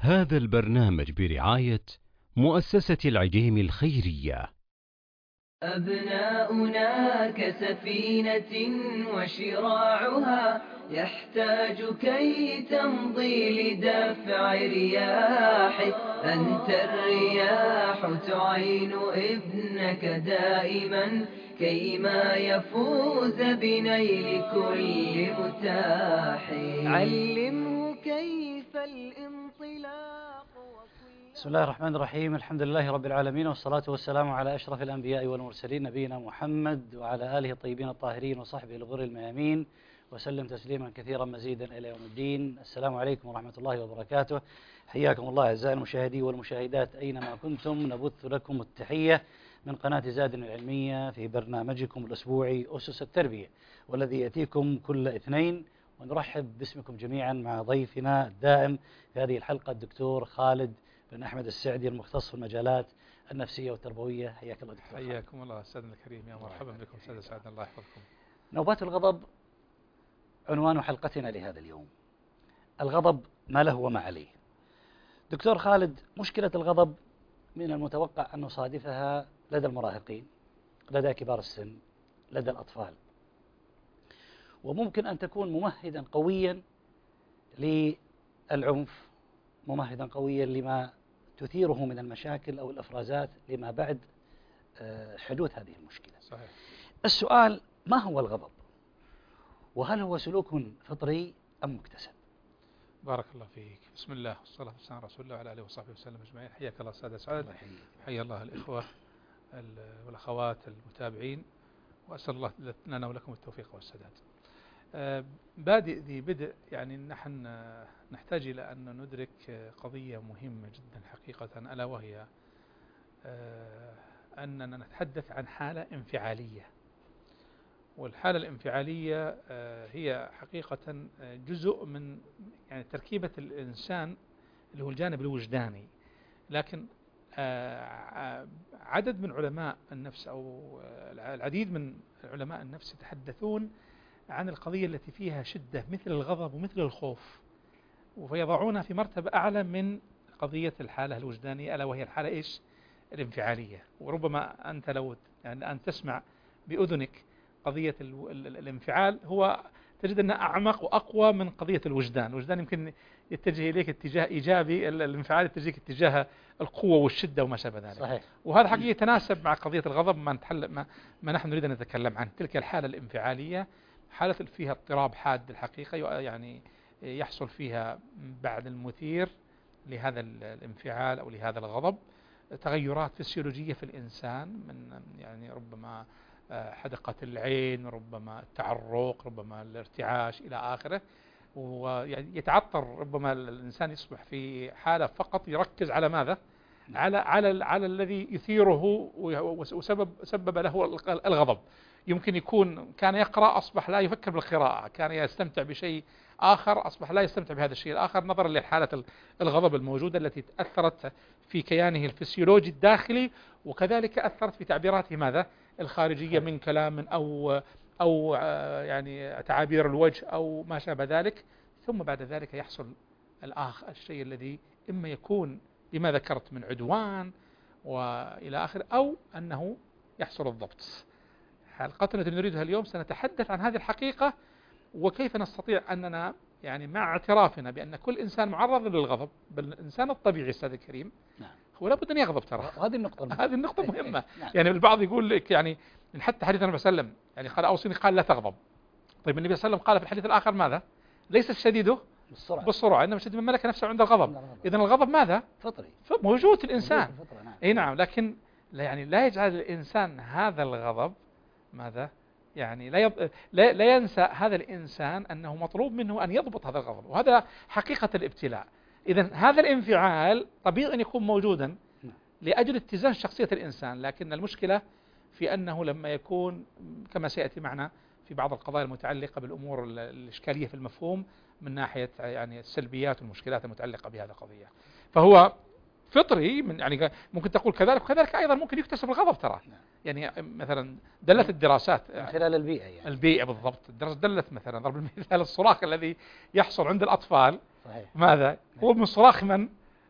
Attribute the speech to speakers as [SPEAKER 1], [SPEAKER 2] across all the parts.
[SPEAKER 1] هذا البرنامج برعاية مؤسسة العجيم الخيرية.
[SPEAKER 2] أبناؤنا كسفينة وشراعها يحتاج كي تمضي لدفع رياح. أنت الرياح تعين ابنك دائما كيما يفوز بنيل كل متاح. علمه كيف الانطلاق.
[SPEAKER 3] بسم الله الرحمن الرحيم. الحمد لله رب العالمين، والصلاة والسلام على أشرف الأنبياء والمرسلين نبينا محمد وعلى آله الطيبين الطاهرين وصحبه الغر الميامين، وسلم تسليما كثيرا مزيدا إلى يوم الدين. السلام عليكم ورحمة الله وبركاته. حياكم الله أعزائي المشاهدين والمشاهدات أينما كنتم. نبث لكم التحية من قناة زاد العلمية في برنامجكم الأسبوعي أسس التربية، والذي يأتيكم كل اثنين. ونرحب باسمكم جميعا مع ضيفنا الدائم في هذه الحلقة الدكتور خالد بن أحمد السعدي، المختص في المجالات النفسية والتربوية. حياك الله دكتور.
[SPEAKER 4] حياكم الله أستاذنا الكريم، يا مرحبا بكم أستاذ سعد، الله يحفظكم.
[SPEAKER 3] نوبات الغضب عنوان حلقتنا لهذا اليوم. الغضب ما له وما عليه. دكتور خالد، مشكلة الغضب من المتوقع أن نصادفها لدى المراهقين، لدى كبار السن، لدى الأطفال، وممكن أن تكون ممهدا قويا للعنف، ممهدا قويا لما تثيره من المشاكل أو الإفرازات لما بعد حدوث هذه المشكلة.
[SPEAKER 4] صحيح.
[SPEAKER 3] السؤال: ما هو الغضب؟ وهل هو سلوك فطري أم مكتسب؟
[SPEAKER 4] بارك الله فيك. بسم الله والصلاة والسلام على رسول الله وعلى آله وصحبه وسلم أجمعين. حياك الله أستاذ سعد. حيا الله الإخوة والأخوات المتابعين، وأسأل الله لنا ولكم التوفيق والسداد. بادئ ذي بدء، يعني نحن نحتاج إلى أن ندرك قضية مهمة جدا حقيقة، ألا وهي أننا نتحدث عن حالة انفعالية، والحالة الانفعالية هي حقيقة جزء من يعني تركيبة الإنسان اللي هو الجانب الوجداني. لكن عدد من علماء النفس أو العديد من علماء النفس يتحدثون عن القضية التي فيها شدة مثل الغضب ومثل الخوف، ويضعونها في مرتبة أعلى من قضية الحالة الوجدانية، ألا وهي الحالة إيش؟ الانفعالية. وربما أنت لو يعني أن تسمع بأذنك قضية الانفعال، هو تجد أنها أعمق وأقوى من قضية الوجدان. الوجدان يمكن يتجه إليك اتجاه إيجابي، الانفعال يتجهك اتجاه القوة والشدة وما شابه ذلك.
[SPEAKER 3] صحيح.
[SPEAKER 4] وهذا حقيقة يتناسب مع قضية الغضب ما نحن نريد أن نتكلم عنه. تلك الحالة الانفعالية حالة فيها اضطراب حاد الحقيقة، يعني يحصل فيها بعد المثير لهذا الانفعال أو لهذا الغضب تغيرات فسيولوجية في الإنسان، من يعني ربما حدقة العين، ربما التعرق، ربما الارتعاش إلى آخره. ويتعطر ربما الإنسان يصبح في حالة فقط يركز على ماذا؟ على الذي يثيره وسبب له الغضب. يمكن يكون كان يقرأ أصبح لا يفكر بالقراءة، كان يستمتع بشيء آخر أصبح لا يستمتع بهذا الشيء الآخر، نظرا لحالة الغضب الموجودة التي أثرت في كيانه الفسيولوجي الداخلي، وكذلك أثرت في تعبيراته ماذا؟ الخارجية من كلام أو يعني تعابير الوجه أو ما شابه ذلك. ثم بعد ذلك يحصل الشيء الذي إما يكون لما ذكرت من عدوان وإلى آخر، أو أنه يحصل الضبط. حلقتنا التي نريدها اليوم سنتحدث عن هذه الحقيقة، وكيف نستطيع أننا يعني مع اعترافنا بأن كل إنسان معرض للغضب، بل الإنسان الطبيعي أستاذ الكريم هو لابد أن يغضب. ترى هذه النقطة مهمة. يعني البعض يقول لك يعني حتى حديث النبي صلى الله عليه وسلم يعني قال أوصني، قال لا تغضب. طيب النبي صلى الله عليه وسلم قال في الحديث الآخر ماذا؟ ليس الشديد بالسرعة إنما الشديد من ملك نفسه عند الغضب. إذن الغضب ماذا؟
[SPEAKER 3] فطري،
[SPEAKER 4] موجود في الإنسان.
[SPEAKER 3] نعم.
[SPEAKER 4] أي نعم. لكن يعني لا يجعل الإنسان هذا الغضب ماذا؟ يعني لا ينسى هذا الإنسان أنه مطلوب منه أن يضبط هذا الغضب، وهذا حقيقة الابتلاء. إذن هذا الانفعال طبيعي أن يكون موجودا لأجل اتزان شخصية الإنسان، لكن المشكلة في أنه لما يكون كما سيأتي معنا في بعض القضايا المتعلقة بالأمور الإشكالية في المفهوم من ناحية يعني السلبيات والمشكلات المتعلقة بهذه القضية، فهو فطري. من يعني ممكن تقول كذلك، وكذلك أيضا ممكن يكتسب الغضب. ترى يعني مثلا دلت الدراسات
[SPEAKER 3] من خلال البيئة، يعني
[SPEAKER 4] البيئة بالضبط. الدراسة دلت مثلا ضرب المثال الصراخ الذي يحصل عند الأطفال.
[SPEAKER 3] صحيح.
[SPEAKER 4] ماذا هو من صراخ من؟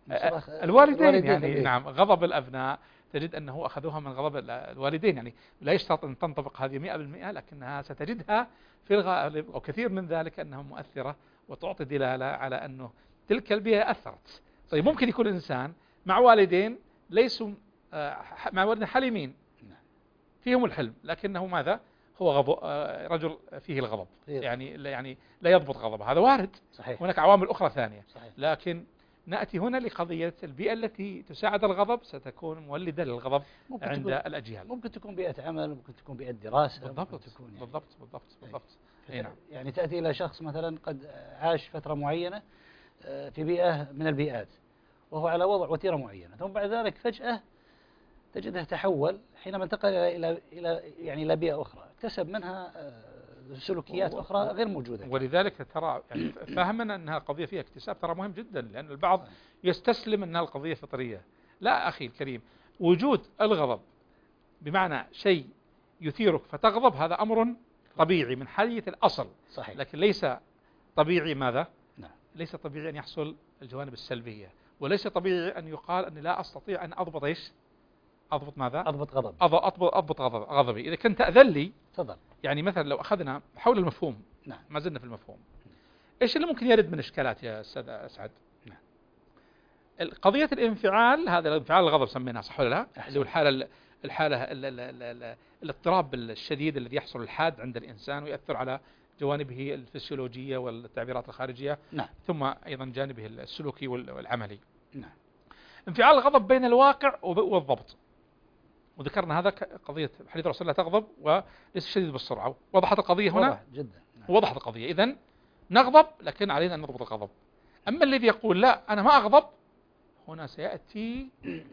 [SPEAKER 4] الوالدين يعني نعم، غضب الأبناء تجد أنه أخذوها من غضب الوالدين، يعني لا يشترط أن تنطبق هذه 100%، لكنها ستجدها في الغالب أو كثير من ذلك أنها مؤثرة وتعطي دلالة على أنه تلك البيئة أثرت. طيب ممكن يكون إنسان مع والدين ليسوا مع والدين حليمين فيهم الحلم، لكنه ماذا هو رجل فيه الغضب، يعني لا يضبط غضبه، هذا وارد.
[SPEAKER 3] صحيح.
[SPEAKER 4] هناك عوامل أخرى ثانية.
[SPEAKER 3] صحيح.
[SPEAKER 4] لكن نأتي هنا لقضية البيئة التي تساعد الغضب ستكون مولدة للغضب عند الأجيال.
[SPEAKER 3] ممكن تكون بيئة عمل، ممكن تكون بيئة دراسة.
[SPEAKER 4] بالضبط
[SPEAKER 3] تكون يعني
[SPEAKER 4] بالضبط.
[SPEAKER 3] نعم. يعني تأتي إلى شخص مثلا قد عاش فترة معينة في بيئة من البيئات وهو على وضع وتيرة معينة، ثم بعد ذلك فجأة تجده تحول حينما انتقل إلى بيئة أخرى، اكتسب منها سلوكيات أخرى غير موجودة.
[SPEAKER 4] ولذلك ترى يعني فهمنا أنها قضية فيها اكتساب ترى مهم جدا، لأن البعض يستسلم أنها القضية فطرية. لا أخي الكريم، وجود الغضب بمعنى شيء يثيرك فتغضب هذا أمر طبيعي من حيث الأصل.
[SPEAKER 3] صحيح.
[SPEAKER 4] لكن ليس طبيعي ماذا؟
[SPEAKER 3] نعم.
[SPEAKER 4] ليس طبيعي أن يحصل الجوانب السلبية، وليس طبيعي أن يقال أني لا أستطيع أن أضبط إيش؟ أضبط ماذا؟
[SPEAKER 3] أضبط غضب.
[SPEAKER 4] أضبط غضبي. إذا كنت أذن لي
[SPEAKER 3] تفضل.
[SPEAKER 4] يعني مثلا لو أخذنا حول المفهوم.
[SPEAKER 3] نعم.
[SPEAKER 4] ما زلنا في المفهوم. إيش اللي ممكن يرد من إشكالات يا أستاذ أسعد؟
[SPEAKER 3] نعم.
[SPEAKER 4] قضية الانفعال، هذا الانفعال الغضب سميناها صح ولا لا؟
[SPEAKER 3] أحسن.
[SPEAKER 4] اللي هو الاضطراب الشديد الذي يحصل الحاد عند الإنسان ويأثر على جوانبه الفسيولوجية والتعبيرات الخارجية.
[SPEAKER 3] نعم.
[SPEAKER 4] ثم أيضا جانبه السلوكي والعملي.
[SPEAKER 3] نعم.
[SPEAKER 4] انفعال الغضب بين الواقع والضبط، وذكرنا هذا قضية حديث رسول الله تغضب وليس شديد بالسرعة. وضحت القضية هنا.
[SPEAKER 3] وضح جدا. نعم.
[SPEAKER 4] وضحت القضية. إذن نغضب لكن علينا أن نضبط الغضب. أما الذي يقول لا أنا ما أغضب، هنا سيأتي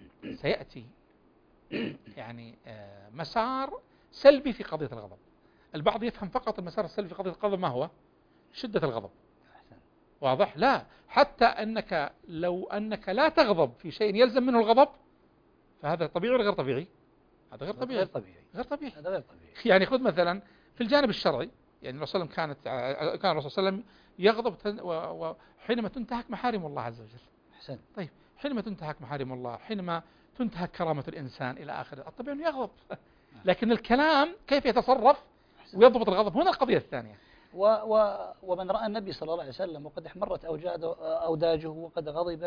[SPEAKER 4] يعني مسار سلبي في قضية الغضب. البعض يفهم فقط المسار السلبي في قضية الغضب ما هو؟ شدة الغضب. واضح؟ لا، حتى أنك لو أنك لا تغضب في شيء يلزم منه الغضب فهذا طبيعي ولا غير طبيعي؟ هذا غير طبيعي. غير طبيعي.
[SPEAKER 3] هذا غير طبيعي.
[SPEAKER 4] يعني خذ مثلا في الجانب الشرعي، يعني الرسول صلى الله عليه وسلم كان الرسول صلى الله عليه وسلم يغضب وحينما تنتهك محارم الله عز وجل.
[SPEAKER 3] أحسن.
[SPEAKER 4] طيب حينما تنتهك محارم الله، حينما تنتهك كرامة الإنسان إلى آخره، الطبيعي أنه يغضب. لكن الكلام كيف يتصرف ويضبط الغضب، هنا القضية الثانية.
[SPEAKER 3] ومن رأى النبي صلى الله عليه وسلم وقد احمرت أوداجه وقد غضب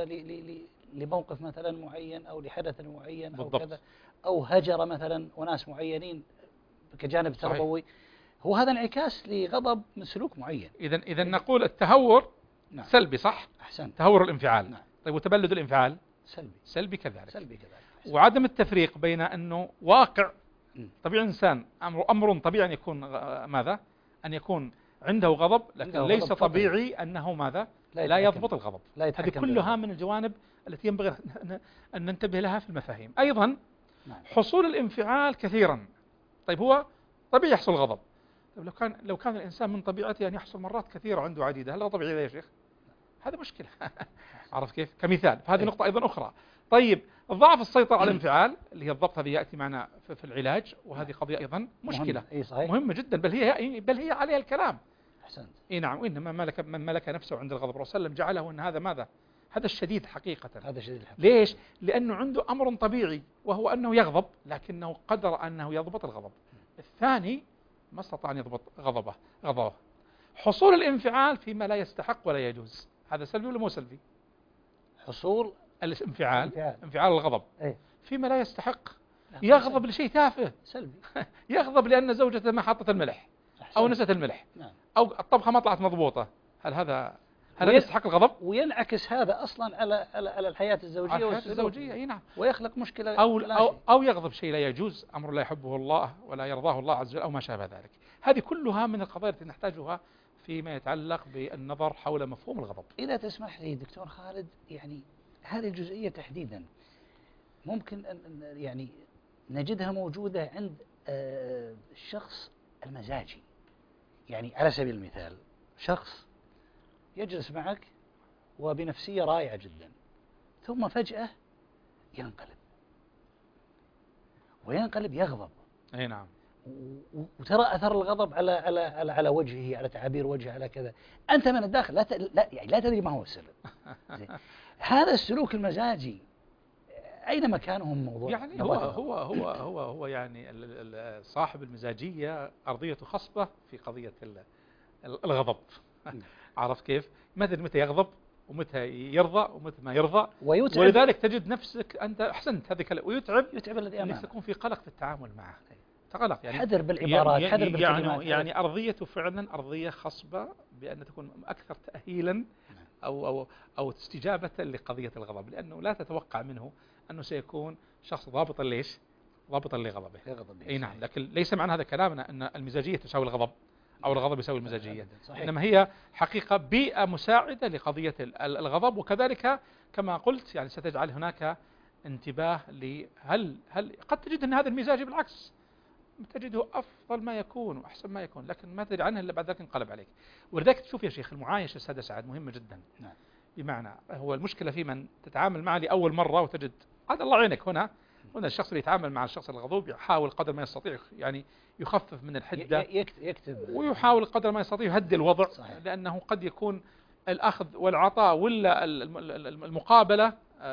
[SPEAKER 3] لموقف مثلا معين أو لحدث معين أو
[SPEAKER 4] بالضبط.
[SPEAKER 3] كذا، أو هجر مثلا أناس معينين كجانب تربوي، هو هذا انعكاس لغضب من سلوك معين.
[SPEAKER 4] إذا نقول التهور
[SPEAKER 3] نعم.
[SPEAKER 4] سلبي صح؟
[SPEAKER 3] أحسن.
[SPEAKER 4] تهور الانفعال.
[SPEAKER 3] نعم.
[SPEAKER 4] طيب وتبلد الانفعال؟ سلبي كذلك. وعدم التفريق بين أنه واقع طبيعي إنسان أمر طبيعي أن يكون ماذا؟ أن يكون عنده غضب، لكن ليس طبيعي أنه ماذا؟ لا يضبط الغضب. هذه كلها من الجوانب التي ينبغي أن ننتبه لها في المفاهيم. أيضا
[SPEAKER 3] نعم.
[SPEAKER 4] حصول الانفعال كثيرا. طيب هو طبيعي يحصل غضب. طيب لو كان الإنسان من طبيعته أن يحصل مرات كثيرة عنده عديدة، هل هذا طبيعي يا شيخ؟ هذا مشكلة. عرف كيف؟ كمثال. فهذه نقطة أيضا أخرى. طيب ضعف السيطرة على الانفعال اللي هي الضبط، هذه يأتي معنا في العلاج، وهذه قضية أيضا مشكلة مهمة جدا، بل هي عليها الكلام.
[SPEAKER 3] أحسنت.
[SPEAKER 4] نعم. وإنما من ملك نفسه عند الغضب، الرسول صلى الله عليه وسلم جعله أن هذا ماذا؟ هذا الشديد حقيقة.
[SPEAKER 3] هذا شديد الحقيقة.
[SPEAKER 4] ليش؟ لأنه عنده أمر طبيعي وهو أنه يغضب، لكنه قدر أنه يضبط الغضب. الثاني ما استطاع أن يضبط غضبه. حصول الانفعال فيما لا يستحق ولا يجوز، هذا سلبي ولا مو سلبي؟
[SPEAKER 3] حصول
[SPEAKER 4] انفعال الغضب فيما لا يستحق. يغضب لشيء تافه
[SPEAKER 3] سلبي.
[SPEAKER 4] يغضب لأن زوجته ما حطت الملح أو نسيت الملح.
[SPEAKER 3] نعم.
[SPEAKER 4] أو الطبخة ما طلعت مضبوطة. هل يستحق الغضب؟
[SPEAKER 3] وينعكس هذا أصلا على الحياة الزوجية
[SPEAKER 4] نعم.
[SPEAKER 3] ويخلق مشكلة
[SPEAKER 4] أو يغضب شيء لا يجوز، أمر لا يحبه الله ولا يرضاه الله عز وجل أو ما شابه ذلك. هذه كلها من القضايا التي نحتاجها فيما يتعلق بالنظر حول مفهوم الغضب.
[SPEAKER 3] إذا تسمح لي دكتور خالد، يعني هذه الجزئية تحديدا ممكن أن يعني نجدها موجودة عند الشخص المزاجي. يعني على سبيل المثال شخص يجلس معك وبنفسية رائعة جدا، ثم فجأة ينقلب يغضب.
[SPEAKER 4] أي نعم.
[SPEAKER 3] وترى أثر الغضب على وجهه، على تعابير وجهه، على كذا. أنت من الداخل لا تدري ما هو السبب. هذا السلوك المزاجي أين مكانه من موضوع؟
[SPEAKER 4] يعني هو يعني صاحب المزاجية أرضيته خصبة في قضية الغضب. عرف كيف؟ متى يغضب ومتى يرضى ومتى ما يرضى، ولذلك تجد نفسك أنت أحسنت هذا الكلام ويتعب
[SPEAKER 3] الذي أمامك،
[SPEAKER 4] أنك تكون في قلق في التعامل معه. قلق يعني
[SPEAKER 3] حذر بالعبارات، حذر بالكلمات.
[SPEAKER 4] يعني أرضيته فعلا أرضية خصبة بأن تكون أكثر تأهيلا أو استجابة لقضية الغضب، لأنه لا تتوقع منه أنه سيكون شخص ضابطا ليش؟ ضابطا لغضبه. أي نعم، لكن ليس معنى هذا كلامنا أن المزاجية تساوي الغضب أو الغضب يساوي المزاجية، إنما هي حقيقة بيئة مساعدة لقضية الغضب. وكذلك كما قلت يعني ستجعل هناك انتباه هل قد تجد أن هذا المزاج بالعكس تجده أفضل ما يكون وأحسن ما يكون، لكن ما تدري عنه إلا بعد ذلك انقلب عليك. ولذلك تشوف يا شيخ المعايشة أستاذ سعد مهمة جدا.
[SPEAKER 3] نعم.
[SPEAKER 4] بمعنى هو المشكلة في من تتعامل معه لأول مرة وتجد هذا الله يعينك هنا الشخص اللي يتعامل مع الشخص الغضوب يحاول قدر ما يستطيع يعني يخفف من الحدة،
[SPEAKER 3] يكتب،
[SPEAKER 4] ويحاول قدر ما يستطيع يهدي الوضع.
[SPEAKER 3] صحيح.
[SPEAKER 4] لأنه قد يكون الأخذ والعطاء ولا المقابلة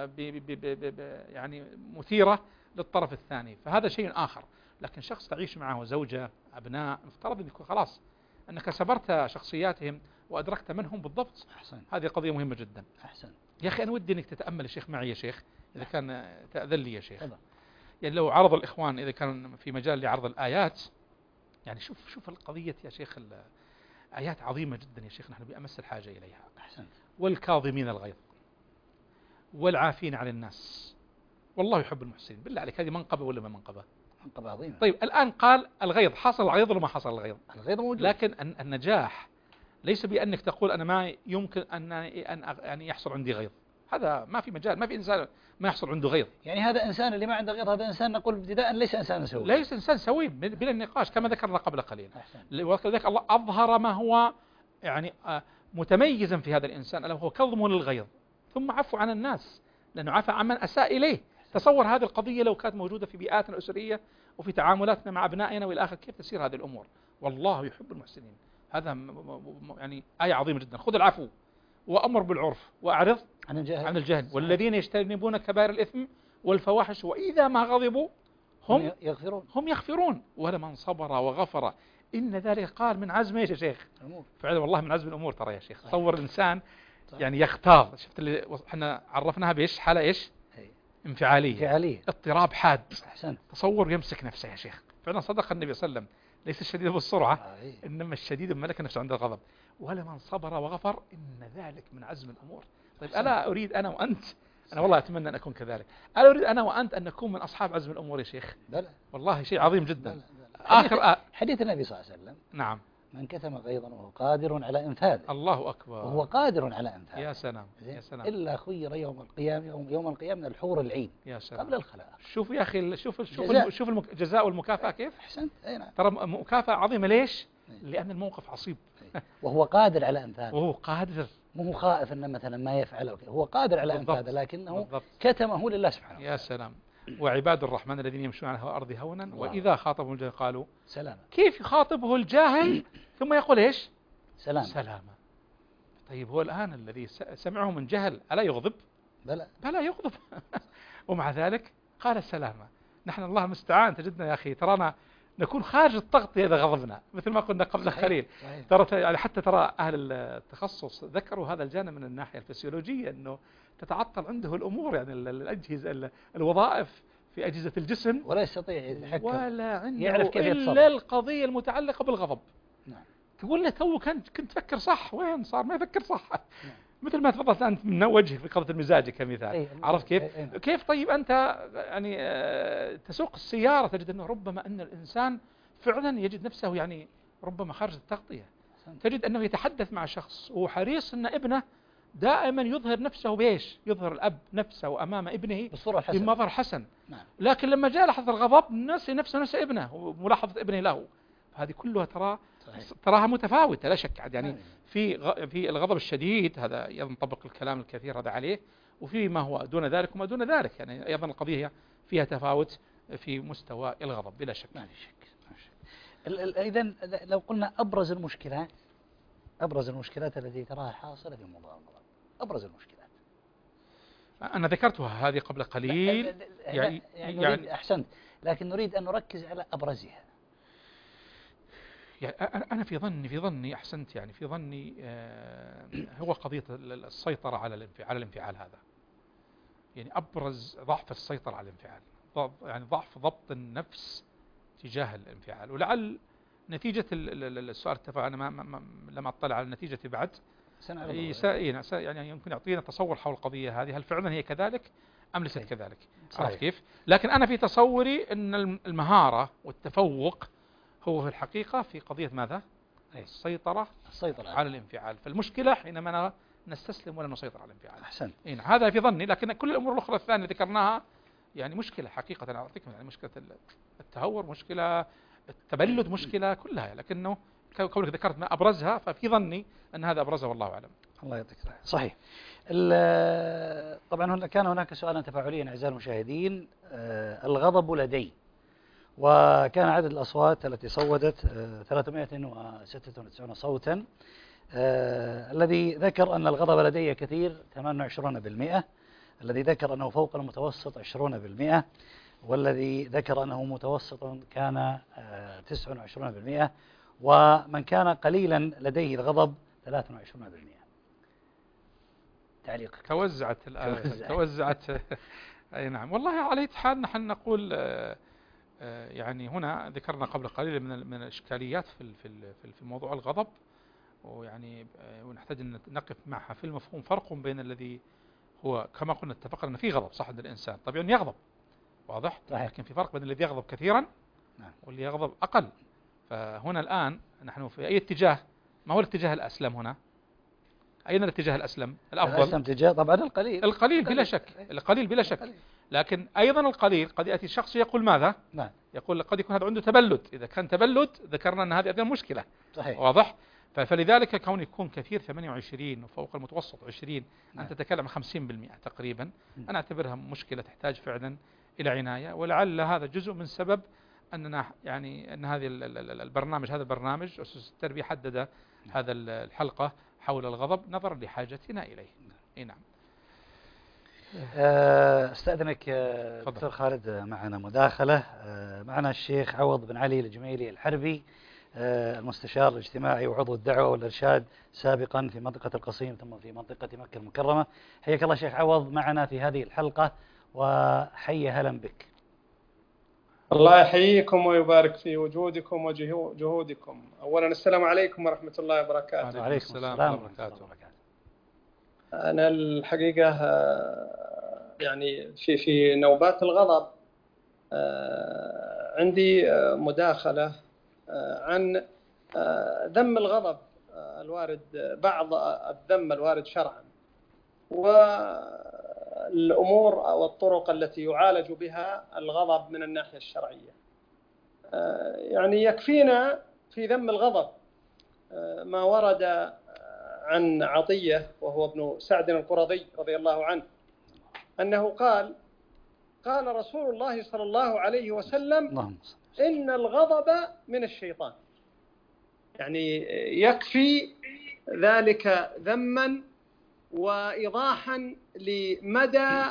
[SPEAKER 4] يعني مثيرة للطرف الثاني، فهذا شيء آخر. لكن شخص تعيش معه زوجة أبناء مفترض أن يكون خلاص أنك سبرت شخصياتهم وأدركت من هم بالضبط.
[SPEAKER 3] أحسن.
[SPEAKER 4] هذه قضية مهمة جدا.
[SPEAKER 3] أحسن.
[SPEAKER 4] يا أخي أنا ودي أنك تتأمل يا شيخ معي يا شيخ إذا كان تأذن لي يا شيخ.
[SPEAKER 3] طبعا.
[SPEAKER 4] يعني لو عرض الإخوان إذا كان في مجال لعرض الآيات، يعني شوف القضية يا شيخ، آيات عظيمة جدا يا شيخ نحن بأمس الحاجة إليها.
[SPEAKER 3] أحسن.
[SPEAKER 4] والكاظمين الغيظ والعافين عن الناس والله يحب المحسنين. بالله عليك هذه منقبة ولا ما منقبة؟
[SPEAKER 3] منقبة عظيمة.
[SPEAKER 4] طيب الآن قال الغيظ، حصل الغيظ ولا ما حصل الغيظ؟
[SPEAKER 3] الغيظ موجود.
[SPEAKER 4] لكن النجاح ليس بأنك تقول أنا ما يمكن أن يعني يحصل عندي غيظ، هذا ما في مجال، ما في إنسان ما يحصل عنده غيظ.
[SPEAKER 3] يعني هذا إنسان اللي ما عنده غيظ، هذا إنسان نقول ابتداء ليس إنسان سوي،
[SPEAKER 4] ليس إنسان سوي بلا النقاش كما ذكرنا قبل قليل.
[SPEAKER 3] ولذلك
[SPEAKER 4] الله أظهر ما هو يعني متميزا في هذا الإنسان ألا هو كظم للغيظ ثم عفو عن الناس لأنه عفى عمن أساء إليه. تصور هذه القضية لو كانت موجودة في بيئاتنا الأسرية وفي تعاملاتنا مع أبنائنا والى آخره، كيف تسير هذه الأمور؟ والله يحب المحسنين. هذا يعني آية عظيمة جدا. خذ العفو وأمر بالعرف وأعرض عن الجهل والذين يجتنبون كبائر الإثم والفواحش وإذا ما غضبوا هم يغفرون ولمن صبر وغفر إن ذلك قال من عزم ايش يا شيخ؟ فعلا والله من عزم الأمور. ترى يا شيخ تصور الإنسان يعني يختار، شفت اللي احنا عرفناها بإيش؟ حالة إيش؟ انفعالية، اضطراب حاد.
[SPEAKER 3] أحسن.
[SPEAKER 4] تصور يمسك نفسه يا شيخ. فعلا صدق النبي صلى الله عليه وسلم ليس الشديد بالسرعة إنما الشديد ملك نفسه عند الغضب. ولمن صبر وغفر إن ذلك من عزم الأمور. طيب ألا أريد أنا وأنت، أنا والله أتمنى أن أكون كذلك، ألا أريد أنا وأنت أن نكون من أصحاب عزم الأمور يا شيخ؟
[SPEAKER 3] بلى.
[SPEAKER 4] والله شيء عظيم جدا.
[SPEAKER 3] بلى.
[SPEAKER 4] آخر
[SPEAKER 3] حديث النبي صلى الله عليه وسلم.
[SPEAKER 4] نعم.
[SPEAKER 3] من كتم غيظا وهو قادر على إنفاذه.
[SPEAKER 4] الله أكبر.
[SPEAKER 3] وهو قادر على إنفاذه.
[SPEAKER 4] يا سلام يا سلام.
[SPEAKER 3] إلا خير يوم القيامة من الحور العين.
[SPEAKER 4] يا سلام.
[SPEAKER 3] قبل الخلائق.
[SPEAKER 4] شوف يا أخي شوف الجزاء والمكافأة كيف؟
[SPEAKER 3] أحسنت. أي نعم.
[SPEAKER 4] ترى مكافأة عظيمة. ليش؟ لأن الموقف عصيب.
[SPEAKER 3] وهو قادر على إنفاذه.
[SPEAKER 4] وهو قادر.
[SPEAKER 3] مو هو خائف أن مثلا ما يفعله، هو قادر على إنفاذه لكنه
[SPEAKER 4] بالضبط.
[SPEAKER 3] كتمه لله سبحانه وتعالى.
[SPEAKER 4] يا سلام. وعباد الرحمن الذين يمشون على الأرض هونا وإذا خاطبهم الجاهل قالوا
[SPEAKER 3] سلاما.
[SPEAKER 4] كيف يخاطبه الجاهل ثم يقول إيش؟ سلاما. طيب هو الآن الذي سمعه من جهل ألا يغضب؟ بلى يغضب. ومع ذلك قال سلاما. نحن الله المستعان تجدنا يا أخي ترانا نكون خارج التغطية إذا غضبنا مثل ما قلنا قبل قليل. ترى يعني حتى ترى أهل التخصص ذكروا هذا الجانب من الناحية الفسيولوجية أنه تتعطل عنده الأمور، يعني الأجهزة الوظائف في أجهزة الجسم
[SPEAKER 3] ولا يستطيع يتحكم
[SPEAKER 4] ولا عنده
[SPEAKER 3] يعرف كيف يتصرف
[SPEAKER 4] إلا القضية المتعلقة بالغضب.
[SPEAKER 3] نعم.
[SPEAKER 4] تقول له تو كنت تفكر صح، وين صار ما يفكر صح. نعم. مثل ما تفضلت أنت من وجهك في قضية المزاج كمثال. عرفت كيف؟ كيف طيب أنت يعني تسوق السيارة تجد أنه ربما أن الإنسان فعلا يجد نفسه يعني ربما خارج التغطية. تجد أنه يتحدث مع شخص وهو حريص أن ابنه دائما يظهر نفسه بإيش؟ يظهر الأب نفسه أمام ابنه بمظهر حسن.
[SPEAKER 3] نعم.
[SPEAKER 4] لكن لما جاء لحظة الغضب نسي نفسه ابنه وملاحظة ابنه له. هذه كلها تراها متفاوتة لا شك. يعني في الغضب الشديد هذا ينطبق الكلام الكثير هذا عليه، وفي ما هو دون ذلك وما دون ذلك. يعني أيضا القضية فيها تفاوت في مستوى الغضب بلا شك.
[SPEAKER 3] ما في شك. إذن لو قلنا أبرز المشكلات التي تراها حاصلة في موضوع الغضب، أبرز المشكلات.
[SPEAKER 4] أنا ذكرتها هذه قبل قليل.
[SPEAKER 3] يعني أحسنت، لكن نريد أن نركز على أبرزها.
[SPEAKER 4] يعني أنا في ظني أحسنت، يعني في ظني هو قضية السيطرة على الانفعال هذا. يعني أبرز ضعف السيطرة على الانفعال، يعني ضعف ضبط النفس تجاه الانفعال. ولعل نتيجة السؤال أنا لم أطلع على النتيجة بعد. يعني يمكن يعطينا تصور حول القضية هذه، هل فعلا هي كذلك أم ليست كذلك؟ عرفت كيف؟ لكن أنا في تصوري أن المهارة والتفوق هو في الحقيقة في قضية ماذا؟ السيطرة على الانفعال. فالمشكلة حينما نستسلم ولا نسيطر على الانفعال.
[SPEAKER 3] أحسن.
[SPEAKER 4] هذا في ظني، لكن كل الأمور الأخرى الثانية ذكرناها يعني مشكلة حقيقة. أنا أعطيكم يعني مشكلة التهور، مشكلة التبلد، مشكلة كلها، لكنه كونك ذكرت ما أبرزها ففي ظني أن هذا أبرزها والله أعلم.
[SPEAKER 3] الله يعطيك العافية. صحيح. طبعا كان هناك سؤالا تفاعليا أعزائي المشاهدين، الغضب لدي، وكان عدد الأصوات التي صوتت 396 صوتا. الذي ذكر أن الغضب لدي كثير 28%، الذي ذكر أنه فوق المتوسط 20%، والذي ذكر أنه متوسط كان 29%، ومن كان قليلا لديه الغضب 23%. تعليق.
[SPEAKER 4] توزعت أي نعم. والله على أي حال نحن نقول يعني هنا ذكرنا قبل قليل من الإشكاليات في موضوع الغضب، ويعني ونحتاج أن نقف معها في المفهوم. فرق بين الذي هو كما قلنا اتفقنا أن في غضب صح عند الإنسان، طبيعي أن يغضب، واضح؟ لكن في فرق بين الذي يغضب كثيرا واللي يغضب أقل. فهنا الآن نحن في أي اتجاه؟ ما هو الاتجاه الأسلم هنا؟ أين الاتجاه الأسلم؟ الأفضل؟
[SPEAKER 3] الأسلم اتجاه طبعا
[SPEAKER 4] القليل بلا شك، القليل بلا شك. لكن أيضا القليل قد يأتي الشخص يقول ماذا؟
[SPEAKER 3] نعم.
[SPEAKER 4] يقول قد يكون هذا عنده تبلد. إذا كان تبلد ذكرنا أن هذه أيضا مشكلة.
[SPEAKER 3] صحيح.
[SPEAKER 4] واضح؟ فلذلك كون يكون كثير 28 وفوق المتوسط 20، أنت تتكلم 50% تقريبا. أنا أعتبرها مشكلة تحتاج فعلا إلى عناية، ولعل هذا جزء من سبب أننا يعني أن هذا البرنامج أسس التربية حدد هذا الحلقة حول الغضب نظرا لحاجتنا إليه. نعم.
[SPEAKER 3] استأذنك دكتور خالد، معنا مداخلة. معنا الشيخ عوض بن علي الجميلي الحربي، المستشار الاجتماعي وعضو الدعوة والإرشاد سابقا في منطقة القصيم ثم في منطقة مكة المكرمة. حياك الله شيخ عوض معنا في هذه الحلقة، وحي هلا بك.
[SPEAKER 5] الله يحييكم ويبارك في وجودكم وجهودكم. أولا السلام عليكم ورحمة الله وبركاته.
[SPEAKER 3] وعليكم السلام ورحمة الله وبركاته.
[SPEAKER 5] أنا الحقيقة يعني في نوبات الغضب عندي مداخلة عن ذم الغضب الوارد، بعض الذم الوارد شرعا، والأمور والطرق التي يعالج بها الغضب من الناحية الشرعية. يعني يكفينا في ذم الغضب ما ورد عن عطية وهو ابن سعد القرظي رضي الله عنه أنه قال رسول الله صلى الله عليه وسلم: إن الغضب من الشيطان. يعني يكفي ذلك ذما وإيضاحا لمدى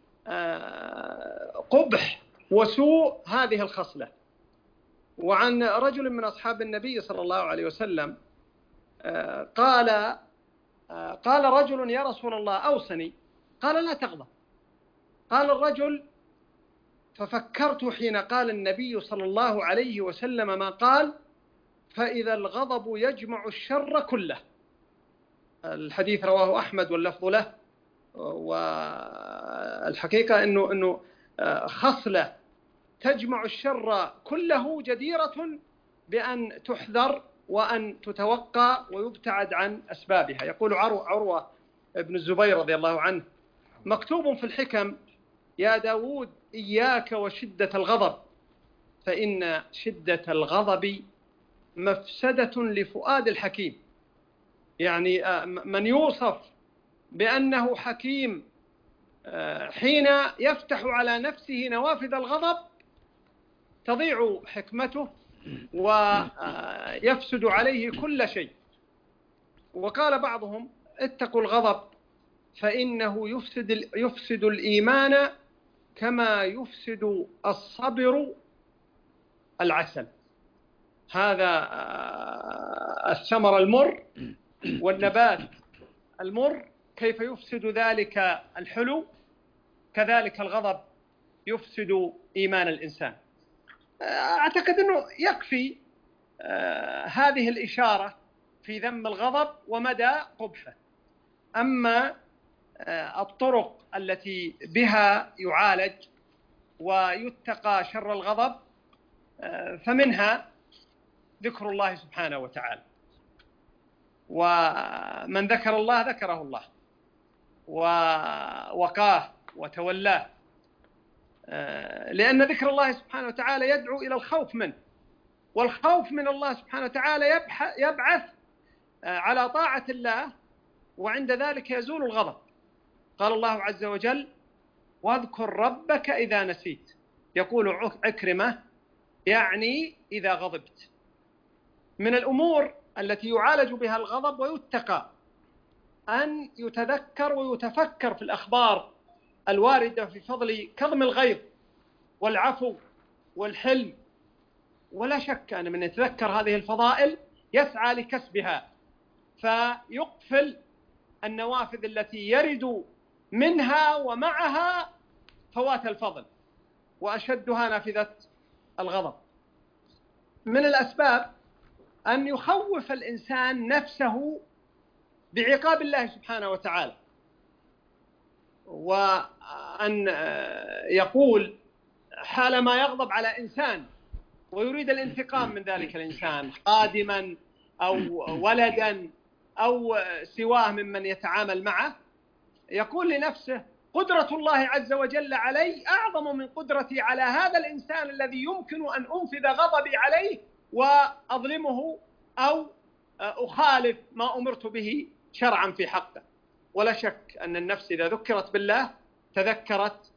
[SPEAKER 5] قبح وسوء هذه الخصلة. وعن رجل من أصحاب النبي صلى الله عليه وسلم قال رجل: يا رسول الله أوصني. قال: لا تغضب. قال الرجل: ففكرت حين قال النبي صلى الله عليه وسلم ما قال: فإذا الغضب يجمع الشر كله. الحديث رواه أحمد واللفظ له. والحقيقة أنه خصلة تجمع الشر كله جديرة بأن تحذر وأن تتوقى ويبتعد عن أسبابها. يقول عروة ابن الزبير رضي الله عنه: مكتوب في الحكم: يا داود إياك وشدة الغضب، فإن شدة الغضب مفسدة لفؤاد الحكيم. يعني من يوصف بأنه حكيم حين يفتح على نفسه نوافذ الغضب تضيع حكمته ويفسد عليه كل شيء. وقال بعضهم: اتقوا الغضب فإنه يفسد الإيمان كما يفسد الصبر العسل. هذا الثمر المر والنبات المر كيف يفسد ذلك الحلو، كذلك الغضب يفسد إيمان الإنسان. أعتقد أنه يكفي هذه الإشارة في ذم الغضب ومدى قبحه. أما الطرق التي بها يعالج ويتقى شر الغضب فمنها ذكر الله سبحانه وتعالى، ومن ذكر الله ذكره الله ووقاه وتولاه، لأن ذكر الله سبحانه وتعالى يدعو إلى الخوف منه، والخوف من الله سبحانه وتعالى يبعث على طاعة الله، وعند ذلك يزول الغضب. قال الله عز وجل: واذكر ربك إذا نسيت. يقول عكرمة: يعني إذا غضبت. من الأمور التي يعالج بها الغضب ويتقى أن يتذكر ويتفكر في الأخبار الواردة في فضل كظم الغيظ والعفو والحلم. ولا شك أن من يتذكر هذه الفضائل يسعى لكسبها، فيقفل النوافذ التي يرد منها ومعها فوات الفضل، وأشدها نافذة الغضب. من الأسباب أن يخوف الإنسان نفسه بعقاب الله سبحانه وتعالى، وأن يقول حالما يغضب على إنسان ويريد الانتقام من ذلك الإنسان، خادما أو ولدا أو سواه ممن يتعامل معه، يقول لنفسه: قدرة الله عز وجل علي أعظم من قدرتي على هذا الإنسان الذي يمكن أن أنفذ غضبي عليه وأظلمه أو أخالف ما أمرت به شرعا في حقه. ولا شك أن النفس إذا ذكرت بالله تذكرت،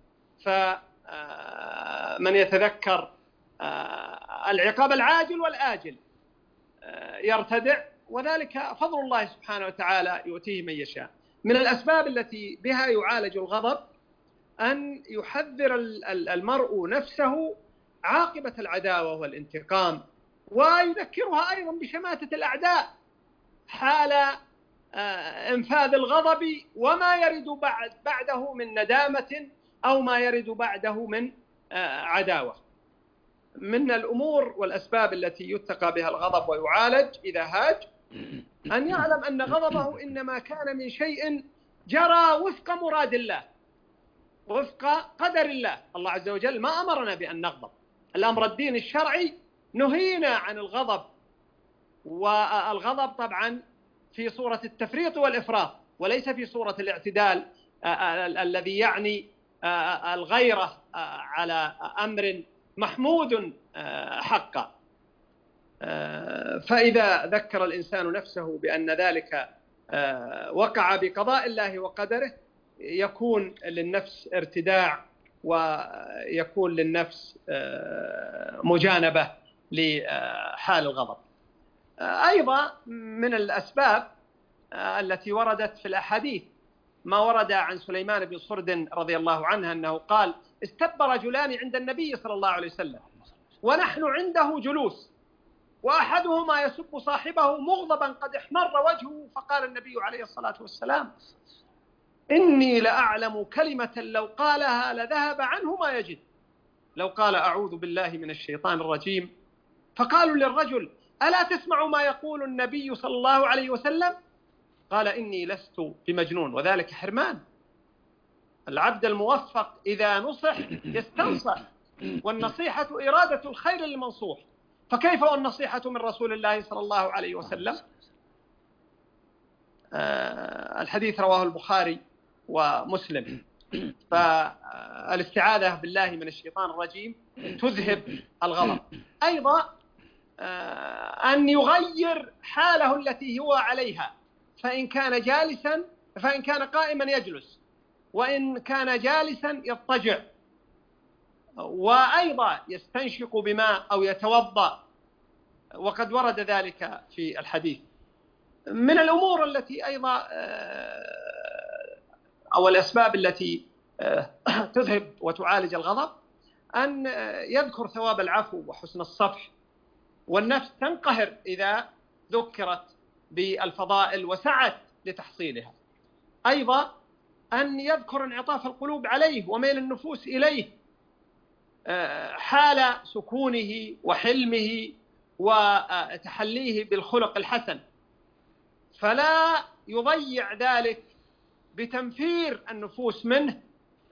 [SPEAKER 5] فمن يتذكر العقاب العاجل والآجل يرتدع، وذلك فضل الله سبحانه وتعالى يؤتيه من يشاء. من الأسباب التي بها يعالج الغضب أن يحذر المرء نفسه عاقبة العداوة والانتقام، ويذكرها أيضا بشماتة الأعداء حال انفاذ الغضب وما يرد بعده من ندامة أو ما يرد بعده من عداوة. من الأمور والأسباب التي يتقى بها الغضب ويعالج إذا هاج أن يعلم أن غضبه إنما كان من شيء جرى وفق مراد الله، وفق قدر الله. الله عز وجل ما أمرنا بأن نغضب، الأمر الدين الشرعي نهينا عن الغضب، والغضب طبعا في صورة التفريط والإفراط، وليس في صورة الاعتدال الذي يعني الغيرة على أمر محمود حقا. فإذا ذكر الإنسان نفسه بأن ذلك وقع بقضاء الله وقدره يكون للنفس ارتداع، ويكون للنفس مجانبة لحال الغضب. أيضا من الأسباب التي وردت في الأحاديث ما ورد عن سليمان بن صرد رضي الله عنه أنه قال: استب رجلان عند النبي صلى الله عليه وسلم ونحن عنده جلوس، وأحدهما يسب صاحبه مغضبا قد احمر وجهه، فقال النبي عليه الصلاة والسلام: إني لأعلم كلمة لو قالها لذهب عنه ما يجد، لو قال أعوذ بالله من الشيطان الرجيم. فقالوا للرجل: ألا تسمع ما يقول النبي صلى الله عليه وسلم؟ قال: إني لست بمجنون، وذلك حرمان. العبد الموفق إذا نصح يستنصح، والنصيحة إرادة الخير للمنصوح، فكيف والنصيحة من رسول الله صلى الله عليه وسلم؟ الحديث رواه البخاري ومسلم. فالاستعاذة بالله من الشيطان الرجيم تذهب الغضب. أيضا أن يغير حاله التي هو عليها، فإن كان قائما يجلس، وإن كان جالسا يضطجع، وأيضا يستنشق بماء أو يتوضأ وقد ورد ذلك في الحديث. من الأمور التي أيضا أو الأسباب التي تذهب وتعالج الغضب أن يذكر ثواب العفو وحسن الصفح، والنفس تنقهر إذا ذكرت بالفضائل وسعت لتحصيلها. أيضا أن يذكر انعطاف القلوب عليه وميل النفوس إليه حال سكونه وحلمه وتحليه بالخلق الحسن، فلا يضيع ذلك بتنفير النفوس منه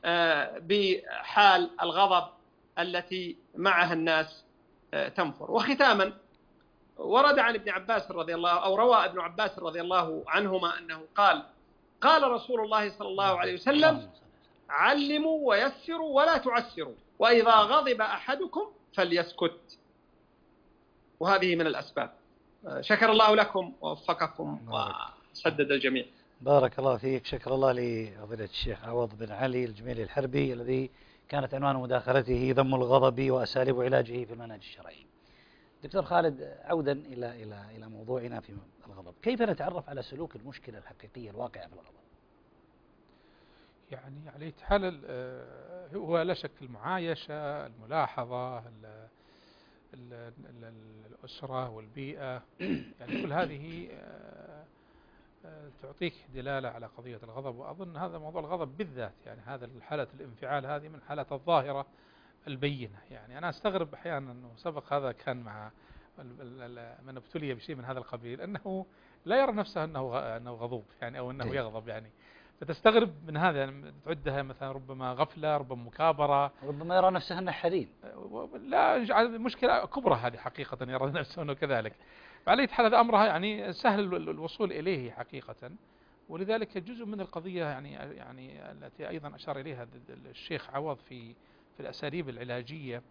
[SPEAKER 5] بحال الغضب التي معها الناس تنفر. وختاما، ورد عن ابن عباس رضي الله، أو روى ابن عباس رضي الله عنهما أنه قال رسول الله صلى الله عليه وسلم: علموا ويسروا ولا تعسروا، وإذا غضب أحدكم فليسكت. وهذه من الأسباب. شكر الله لكم ووفقكم وسدد الجميع.
[SPEAKER 3] بارك الله فيك. شكر الله لفضيلة الشيخ عوض بن علي الجميلي الحربي، الذي كانت عنوان مداخلته ذم الغضب وأساليب علاجه في المنهج الشرعي. دكتور خالد، عودا إلى موضوعنا في الغضب، كيف نتعرف على سلوك المشكلة الحقيقية الواقعة في الغضب؟
[SPEAKER 4] يعني على حال هو لا شك المعايشة، الملاحظة، الأسرة والبيئة، يعني كل هذه تعطيك دلالة على قضية الغضب. وأظن هذا موضوع الغضب بالذات، يعني هذا حالة الانفعال هذه من حالات الظاهرة البينة. يعني أنا أستغرب أحيانا أنه سبق هذا كان مع من ابتلي بشيء من هذا القبيل، أنه لا يرى نفسه أنه غضوب، يعني أو أنه يغضب، يعني فتستغرب من هذا. يعني تعدها مثلا ربما غفلة، ربما مكابرة،
[SPEAKER 3] ربما يرى نفسه أنه حليم.
[SPEAKER 4] لا، مشكلة كبرى هذه حقيقة، يرى نفسه أنه كذلك. فعلى حال هذا أمرها يعني سهل الوصول إليه حقيقة. ولذلك جزء من القضية يعني التي أيضا أشار إليها الشيخ عوض في الأساليب العلاجية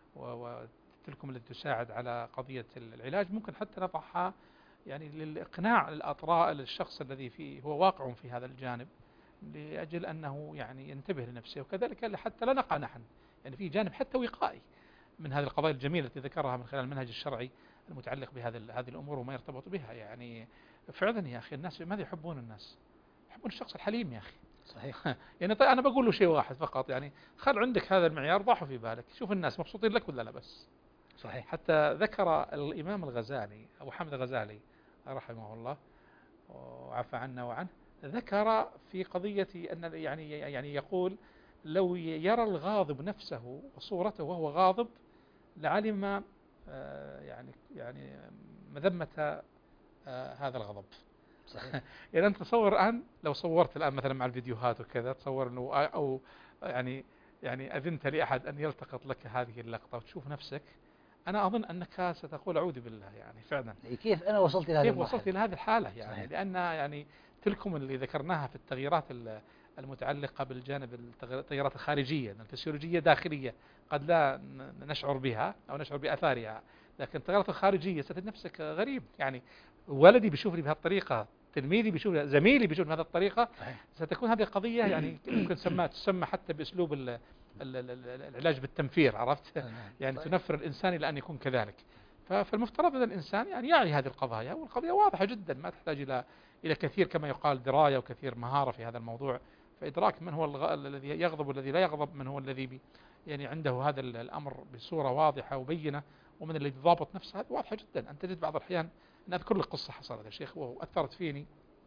[SPEAKER 4] وتلكم التي تساعد على قضية العلاج، ممكن حتى نضعها يعني للإقناع الأطراء للشخص الذي فيه هو واقع في هذا الجانب، لأجل أنه يعني ينتبه لنفسه، وكذلك حتى لا نقع نحن يعني في جانب حتى وقائي من هذه القضايا الجميلة التي ذكرها من خلال المنهج الشرعي المتعلق بهذه الأمور وما يرتبط بها. يعني فعلا يا أخي، الناس ماذا يحبون؟ الناس يحبون الشخص الحليم يا أخي.
[SPEAKER 3] صحيح.
[SPEAKER 4] يعني طيب أنا بقول له شيء واحد فقط، يعني خل عندك هذا المعيار، ضعه في بالك، شوف الناس مبسوطين لك ولا لا بس.
[SPEAKER 3] صحيح.
[SPEAKER 4] حتى ذكر الإمام الغزالي أبو حامد الغزالي رحمه الله وعفى عنا وعنه، ذكر في قضية أن يعني يقول: لو يرى الغاضب نفسه وصورته وهو غاضب لعلم يعني مذمة هذا الغضب.
[SPEAKER 3] صحيح.
[SPEAKER 4] يعني أنت تصور الآن، لو صورت الآن مثلا مع الفيديوهات وكذا، تصور أنه أو يعني أذنت لأحد أن يلتقط لك هذه اللقطة وتشوف نفسك، أنا أظن أنك ستقول أعوذ بالله، يعني فعلا
[SPEAKER 3] كيف أنا وصلت إلى هذه
[SPEAKER 4] كيف وصلت إلى هذه الحالة؟ يعني
[SPEAKER 3] صحيح.
[SPEAKER 4] لأن يعني تلكم اللي ذكرناها في التغييرات المتعلقة بالجانب التغييرات الخارجية الفسيولوجية داخلية قد لا نشعر بها أو نشعر بأثارها، لكن التغييرات الخارجية ستجد نفسك غريب. يعني ولدي بيشوفني بهذه الطريقة، تلميذي بيشوفني، زميلي بيشوفني بهذه الطريقة. ستكون هذه القضية يعني ممكن تسمى حتى بأسلوب العلاج بالتنفير، عرفت؟ يعني تنفر الإنسان إلى أن يكون كذلك. فالمفترض أن الإنسان يعني يعي هذه القضايا، والقضية واضحة جدا، ما تحتاج إلى كثير كما يقال دراية وكثير مهارة في هذا الموضوع، فإدراك من هو الذي يغضب والذي لا يغضب، من هو الذي يعني عنده هذا الأمر بصورة واضحة وبينة، ومن الذي ضابط نفسه، هذه واضحة جدا. أنت تجد بعض الأحيان، أنا أذكر لك قصة حصلت يا شيخ وأثرت فيني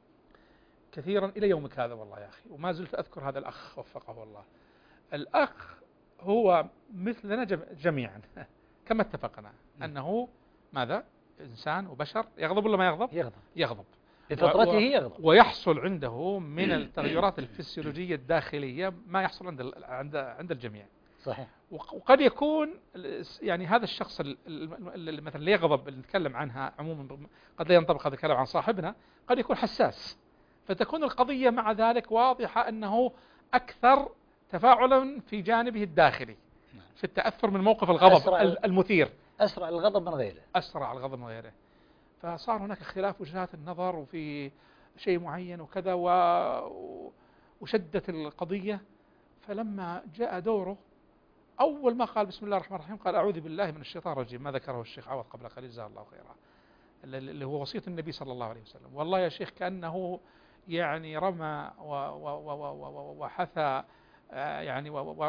[SPEAKER 4] كثيرا إلى يومك هذا والله يا أخي، وما زلت أذكر هذا الأخ وفقه الله. الأخ هو مثلنا جميعا كما اتفقنا أنه ماذا؟ إنسان وبشر، يغضب ولا ما يغضب؟
[SPEAKER 3] يغضب بفطرته يغضب،
[SPEAKER 4] ويحصل عنده من التغيرات الفسيولوجية الداخلية ما يحصل عند الجميع.
[SPEAKER 3] صحيح.
[SPEAKER 4] وقد يكون يعني هذا الشخص اللي مثلا اللي يغضب اللي نتكلم عنها عموما، قد لا ينطبق هذا الكلام عن صاحبنا، قد يكون حساس، فتكون القضية مع ذلك واضحة أنه أكثر تفاعلا في جانبه الداخلي في التأثر من موقف الغضب المثير،
[SPEAKER 3] أسرع الغضب من غيره.
[SPEAKER 4] فصار هناك اختلاف وجهات النظر وفي شيء معين وكذا، وشدت القضية. فلما جاء دوره أول ما قال بسم الله الرحمن الرحيم قال أعوذ بالله من الشيطان الرجيم، ما ذكره الشيخ عوض قبل قليل جزاه الله خيرا، اللي هو وصية النبي صلى الله عليه وسلم. والله يا شيخ كأنه يعني رمى وحثى يعني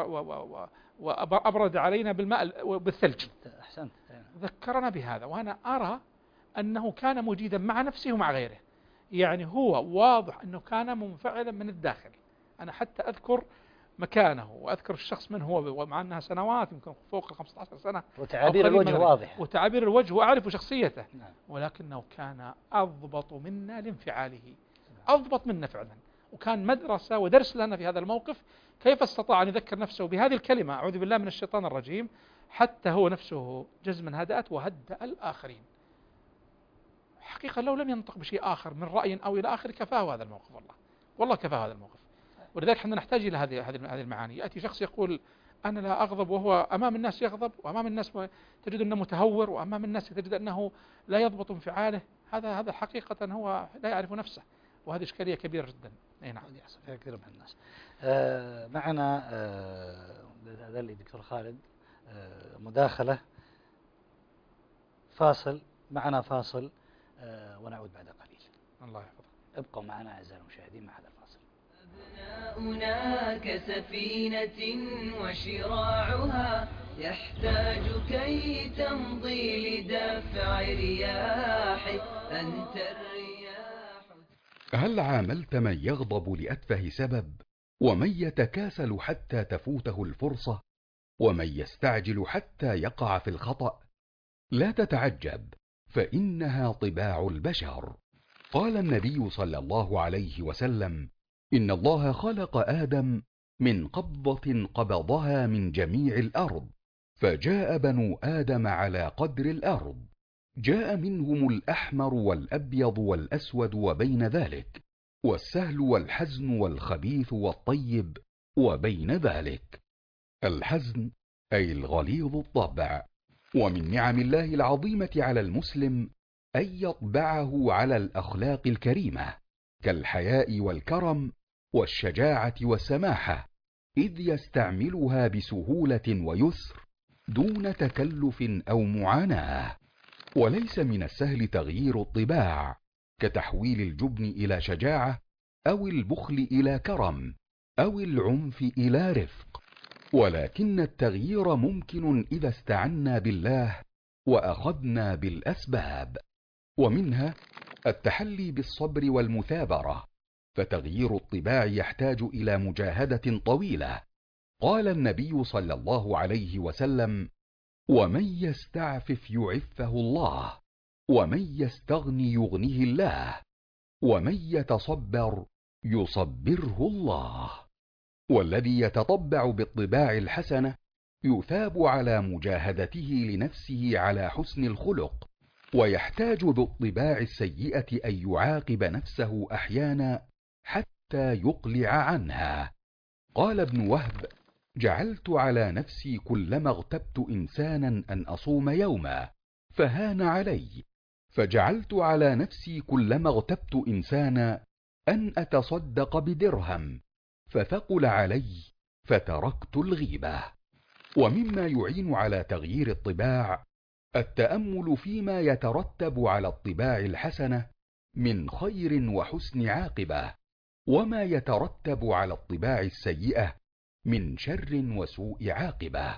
[SPEAKER 4] وأبرد علينا بالماء بالثلج.
[SPEAKER 3] أحسنت.
[SPEAKER 4] ذكرنا بهذا، وأنا أرى أنه كان مجيدا مع نفسه ومع غيره، يعني هو واضح أنه كان منفعلا من الداخل. أنا حتى أذكر مكانه وأذكر الشخص من هو، ومع أنها سنوات يمكن فوق 15 سنة،
[SPEAKER 3] وتعابير الوجه واضحة،
[SPEAKER 4] وتعابير الوجه وأعرف شخصيته،
[SPEAKER 3] نعم.
[SPEAKER 4] ولكنه كان أضبط منا لانفعاله، أضبط منا فعلا، وكان مدرسة ودرس لنا في هذا الموقف، كيف استطاع أن يذكر نفسه بهذه الكلمة أعوذ بالله من الشيطان الرجيم، حتى هو نفسه جزما هدأت وهدأ الآخرين. حقيقة لو لم ينطق بشيء آخر من رأي أو إلى آخر كفاه هذا الموقف، والله كفاه هذا الموقف. ولذلك احنا نحتاج إلى هذه المعاني. يأتي شخص يقول أنا لا أغضب، وهو أمام الناس يغضب، وأمام الناس تجد أنه متهور، وأمام الناس تجد أنه لا يضبط انفعاله. هذا حقيقة هو لا يعرف نفسه، وهذه إشكالية كبيرة جدا. أي نعم،
[SPEAKER 3] يحصل فيها كثير من الناس. معنا ذلك دكتور خالد مداخلة، فاصل، معنا فاصل ونعود بعد قليل.
[SPEAKER 4] الله يحفظك.
[SPEAKER 3] ابقوا معنا أعزائي المشاهدين مع هذا الفاصل.
[SPEAKER 2] أبناؤنا كسفينة وشراعها يحتاج كي تمضي لدفع رياح أنت الرياح.
[SPEAKER 6] هل عاملت من يغضب لأتفه سبب، ومن يتكاسل حتى تفوته الفرصة، ومن يستعجل حتى يقع في الخطأ؟ لا تتعجب، فإنها طباع البشر. قال النبي صلى الله عليه وسلم: إن الله خلق آدم من قبضة قبضها من جميع الأرض، فجاء بنو آدم على قدر الأرض، جاء منهم الأحمر والأبيض والأسود وبين ذلك، والسهل والحزن والخبيث والطيب وبين ذلك. الحزن أي الغليظ الطبع. ومن نعم الله العظيمة على المسلم أن يطبعه على الأخلاق الكريمة، كالحياء والكرم والشجاعة والسماحة، إذ يستعملها بسهولة ويسر دون تكلف أو معاناة. وليس من السهل تغيير الطباع، كتحويل الجبن إلى شجاعة، أو البخل إلى كرم، أو العنف إلى رفق، ولكن التغيير ممكن إذا استعنا بالله وأخذنا بالأسباب. ومنها التحلي بالصبر والمثابرة، فتغيير الطباع يحتاج إلى مجاهدة طويلة. قال النبي صلى الله عليه وسلم: ومن يستعفف يعفه الله، ومن يستغني يغنه الله، ومن يتصبر يصبره الله. والذي يتطبع بالطباع الحسنة يثاب على مجاهدته لنفسه على حسن الخلق، ويحتاج بالطباع السيئة أن يعاقب نفسه أحيانا حتى يقلع عنها. قال ابن وهب: جعلت على نفسي كلما اغتبت إنسانا أن أصوم يوما فهان علي، فجعلت على نفسي كلما اغتبت إنسانا أن أتصدق بدرهم فثقل علي فتركت الغيبة. ومما يعين على تغيير الطباع التأمل فيما يترتب على الطباع الحسنة من خير وحسن عاقبة، وما يترتب على الطباع السيئة من شر وسوء عاقبة.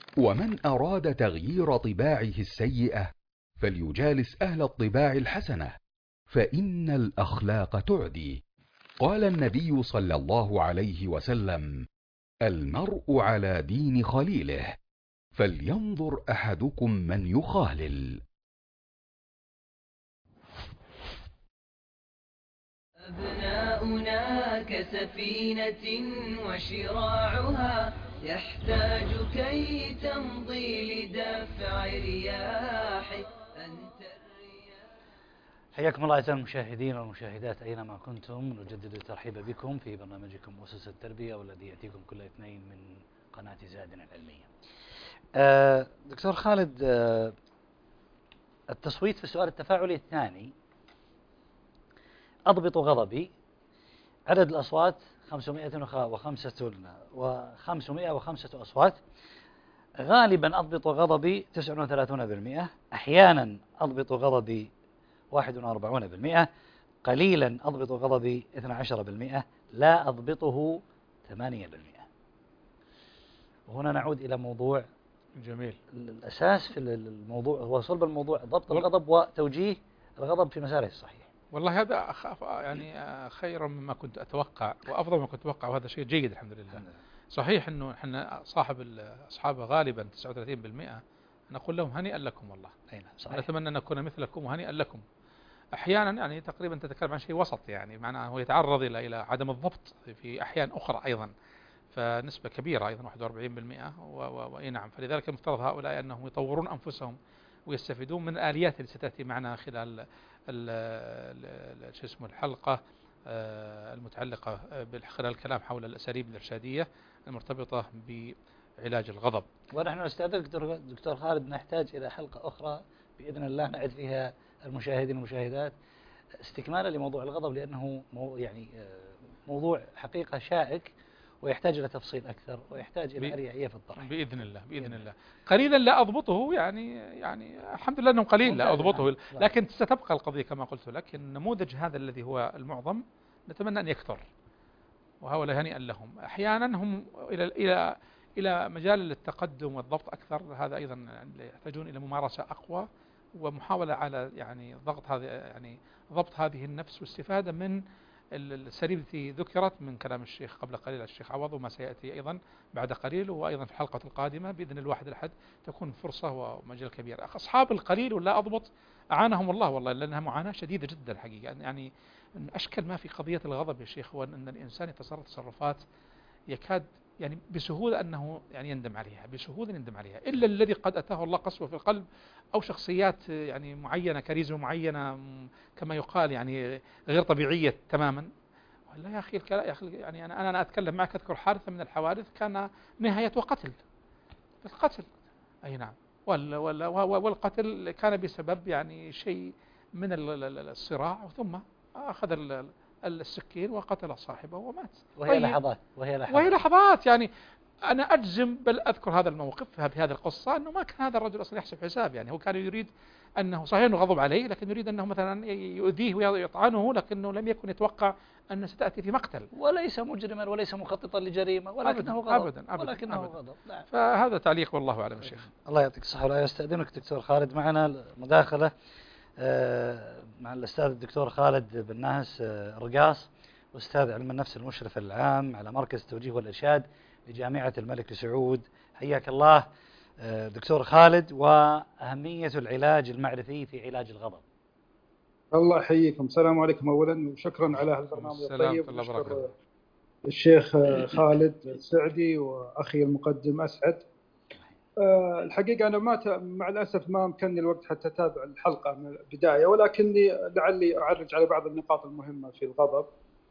[SPEAKER 6] ومن أراد تغيير طباعه السيئة فليجالس أهل الطباع الحسنة، فإن الأخلاق تعدي. قال النبي صلى الله عليه وسلم: المرء على دين خليله، فلينظر أحدكم من يخالل.
[SPEAKER 2] أبناؤنا كسفينة وشراعها يحتاج كي تمضي لدفع رياح أنت الرياح.
[SPEAKER 3] حياكم الله أعزائي المشاهدين والمشاهدات أينما كنتم، نجدد الترحيب بكم في برنامجكم أسس التربية، والذي يأتيكم كل اثنين من قناة زادنا العلمية. دكتور خالد، التصويت في السؤال التفاعلي الثاني: أضبط غضبي. عدد الأصوات 505 أصوات. غالبا أضبط غضبي 39%، أحيانا أضبط غضبي 41%، قليلا أضبط غضبي 12%، لا أضبطه 8%. وهنا نعود إلى موضوع
[SPEAKER 4] جميل.
[SPEAKER 3] الأساس في الموضوع هو صلب الموضوع ضبط الغضب وتوجيه الغضب في مساره الصحيح.
[SPEAKER 4] والله هذا يعني خير مما كنت أتوقع وأفضل مما كنت أتوقع، وهذا شيء جيد الحمد لله. صحيح أنه احنا أصحاب غالبا 39%، نقول لهم هنيئا لكم والله. نتمنى أن نكون مثلكم وهنيئا لكم. أحيانا يعني تقريبا تتكلم عن شيء وسط، يعني معناه هو يتعرض إلى عدم الضبط في أحيان أخرى أيضا، فنسبة كبيرة أيضا 41%. وإي نعم، فلذلك المفترض هؤلاء أنهم يطورون أنفسهم ويستفيدون من الآليات اللي ستأتي معنا خلال شو اسمه الحلقة المتعلقة خلال الكلام حول الأساليب الإرشادية المرتبطة بعلاج الغضب.
[SPEAKER 3] ونحن نستأذنك دكتور خالد، نحتاج إلى حلقة أخرى بإذن الله نعد فيها المشاهدين والمشاهدات استكمالا لموضوع الغضب، لأنه يعني موضوع حقيقة شائك ويحتاج إلى تفصيل أكثر ويحتاج إلى أريحية في الطرح.
[SPEAKER 4] بإذن الله بإذن الله. قليلا لا أضبطه، يعني الحمد لله أنه قليل لا أضبطه، لكن ستبقى القضية كما قلت لك. النموذج هذا الذي هو المعظم نتمنى أن يكثر، وهؤلاء هنيئا لهم. أحيانا هم إلى مجال التقدم والضبط أكثر، هذا أيضا يحتاجون إلى ممارسة أقوى ومحاولة على يعني ضبط هذه النفس واستفادة من السليب التي ذكرت من كلام الشيخ قبل قليل الشيخ عوض، وما سيأتي أيضا بعد قليل، وأيضا في الحلقة القادمة بإذن الواحد الأحد تكون فرصة ومجال كبير. أصحاب القليل ولا أضبط أعانهم الله والله، لأنها معاناة شديدة جدا الحقيقة. يعني أشكل ما في قضية الغضب يا شيخ هو أن الإنسان يتصرف تصرفات يكاد يعني بسهولة أنه يعني يندم عليها، بسهولة يندم عليها، إلا الذي قد أتاه الله قسوة في القلب أو شخصيات يعني معينة، كاريزما معينة كما يقال يعني غير طبيعية تماما. ولا يا أخي يعني أنا أتكلم معك أذكر حادثة من الحوادث كان نهاية وقتل، القتل أي نعم، والقتل كان بسبب يعني شيء من الصراع، ثم أخذ السكين وقتل صاحبه ومات. وهي لحظات يعني أنا أجزم بل أذكر هذا الموقف في هذه القصة أنه ما كان هذا الرجل أصلا يحسب حساب. يعني هو كان يريد أنه صحيح أنه غضب عليه، لكن يريد أنه مثلا يؤذيه ويطعنه، لكنه لم يكن يتوقع أن ستأتي في مقتل.
[SPEAKER 3] وليس مجرما وليس مخططا لجريمة، ولكنه غضب.
[SPEAKER 4] أبداً. غضب. فهذا تعليق والله أعلم الشيخ.
[SPEAKER 3] الله يعطيك الصحة والعافية. أستأذنك دكتور خالد، معنا مداخلة مع الأستاذ الدكتور خالد بن ناهس رقاص، أستاذ علم النفس المشرف العام على مركز التوجيه والإرشاد لجامعة الملك سعود. حياك الله دكتور خالد، وأهمية العلاج المعرفي في علاج الغضب.
[SPEAKER 7] الله يحييكم. السلام عليكم أولا، وشكرا على هذا البرنامج الطيب. وشكرا الشيخ خالد السعدي وأخي المقدم أسعد. الحقيقة أنا مع الأسف ما أمكنني الوقت حتى أتابع الحلقة من البداية، ولكني لعلي أعرج على بعض النقاط المهمة في الغضب.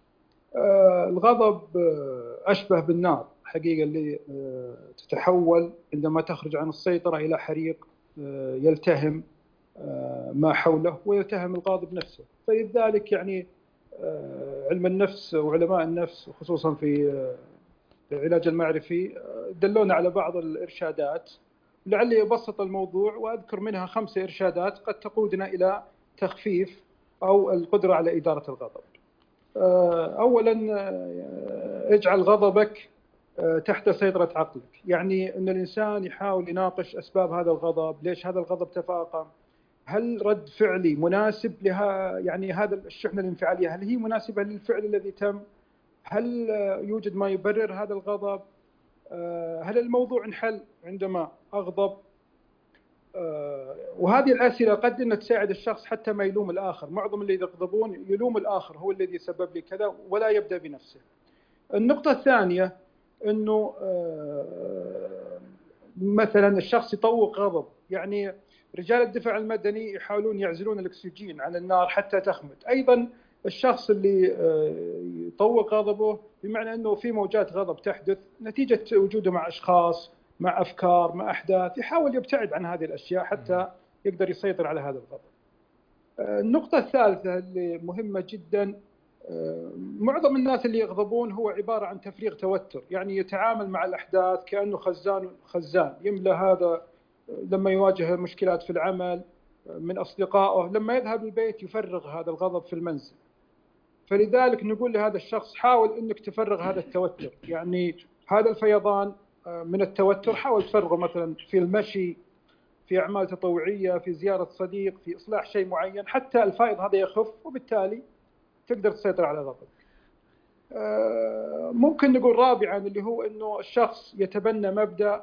[SPEAKER 7] الغضب أشبه بالنار حقيقة اللي تتحول عندما تخرج عن السيطرة إلى حريق يلتهم ما حوله ويلتهم الغاضب نفسه. فلذلك يعني علم النفس وعلماء النفس خصوصا في العلاج المعرفي دلونا على بعض الإرشادات، لعلي أبسط الموضوع وأذكر منها 5 إرشادات قد تقودنا إلى تخفيف أو القدرة على إدارة الغضب. أولا اجعل غضبك تحت سيطرة عقلك، يعني أن الإنسان يحاول يناقش أسباب هذا الغضب، ليش هذا الغضب تفاقم، هل رد فعلي مناسب لها، يعني هذا الشحنة الانفعالية هل هي مناسبة للفعل الذي تم، هل يوجد ما يبرر هذا الغضب، هل الموضوع انحل عندما أغضب. وهذه الأسئلة قد أن تساعد الشخص حتى ما يلوم الآخر. معظم اللي يغضبون يلوم الآخر، هو الذي سبب لي كذا، ولا يبدأ بنفسه. النقطة الثانية أنه مثلا الشخص يطوق غضب، يعني رجال الدفاع المدني يحاولون يعزلون الأكسجين عن النار حتى تخمد. أيضا الشخص اللي يطوق غضبه بمعنى أنه في موجات غضب تحدث نتيجة وجوده مع أشخاص، مع أفكار، مع أحداث، يحاول يبتعد عن هذه الأشياء حتى يقدر يسيطر على هذا الغضب. النقطة الثالثة اللي مهمة جدا معظم الناس اللي يغضبون هو عبارة عن تفريغ توتر، يعني يتعامل مع الأحداث كأنه خزان يملأ هذا لما يواجه مشكلات في العمل من أصدقائه، لما يذهب البيت يفرغ هذا الغضب في المنزل. فلذلك نقول لهذا الشخص حاول أنك تفرغ هذا التوتر، يعني هذا الفيضان من التوتر حاول تفرغه مثلا في المشي، في أعمال تطوعية، في زيارة صديق، في إصلاح شيء معين، حتى الفائض هذا يخف وبالتالي تقدر تسيطر على غضبك. ممكن نقول رابعا اللي هو أنه الشخص يتبنى مبدأ،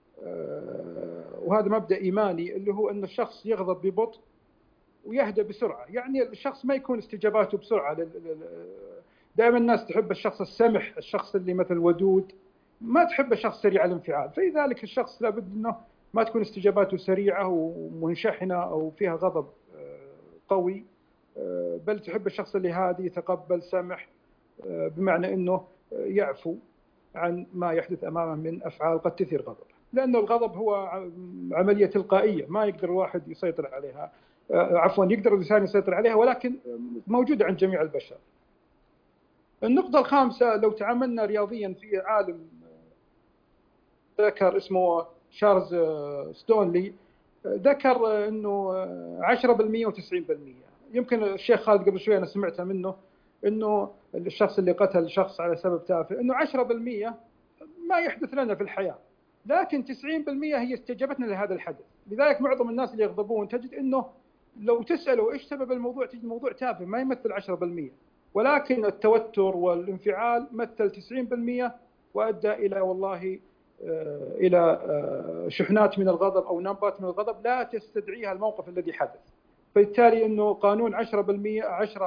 [SPEAKER 7] وهذا مبدأ إيماني، اللي هو أن الشخص يغضب ببطء ويهدى بسرعة. يعني الشخص ما يكون استجاباته بسرعة. دائما الناس تحب الشخص السمح، الشخص اللي مثل ودود، ما تحب الشخص سريع الانفعال. فلذلك الشخص لابد أنه ما تكون استجاباته سريعة ومنشحنة أو فيها غضب قوي، بل تحب الشخص اللي هادي يتقبل سمح، بمعنى أنه يعفو عن ما يحدث أمامه من أفعال قد تثير غضب، لأنه الغضب هو عملية تلقائية ما يقدر الواحد يسيطر عليها، عفوا يقدر الإنسان يسيطر عليها ولكن موجودة عند جميع البشر. النقطة الخامسة، لو تعاملنا رياضيا في عالم ذكر اسمه شارلز ستونلي، ذكر أنه 10% و90%. يمكن الشيخ خالد قبل شوي أنا سمعتها منه، أنه الشخص اللي قتل شخص على سبب تافه، أنه 10% ما يحدث لنا في الحياة، لكن 90% هي استجابتنا لهذا الحدث. لذلك معظم الناس اللي يغضبون تجد أنه لو تسأله إيش سبب الموضوع تجد موضوع تافه ما يمثل 10%، ولكن التوتر والانفعال مثل 90% وأدى إلى والله إلى شحنات من الغضب أو نبات من الغضب لا تستدعيها الموقف الذي حدث. فبالتالي أنه قانون 10%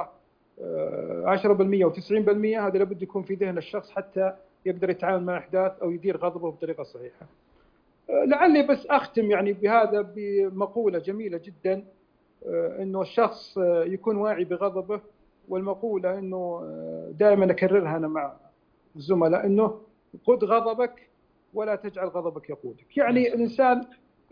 [SPEAKER 7] 10% و90% هذا لابد يكون في ذهن الشخص حتى يقدر يتعامل مع أحداث أو يدير غضبه بطريقة صحيحة. لعلي بس أختم يعني بهذا بمقولة جميلة جدا، أنه الشخص يكون واعي بغضبه، والمقولة أنه دائما أكررها أنا مع الزملاء، أنه قد غضبك ولا تجعل غضبك يقودك. يعني الإنسان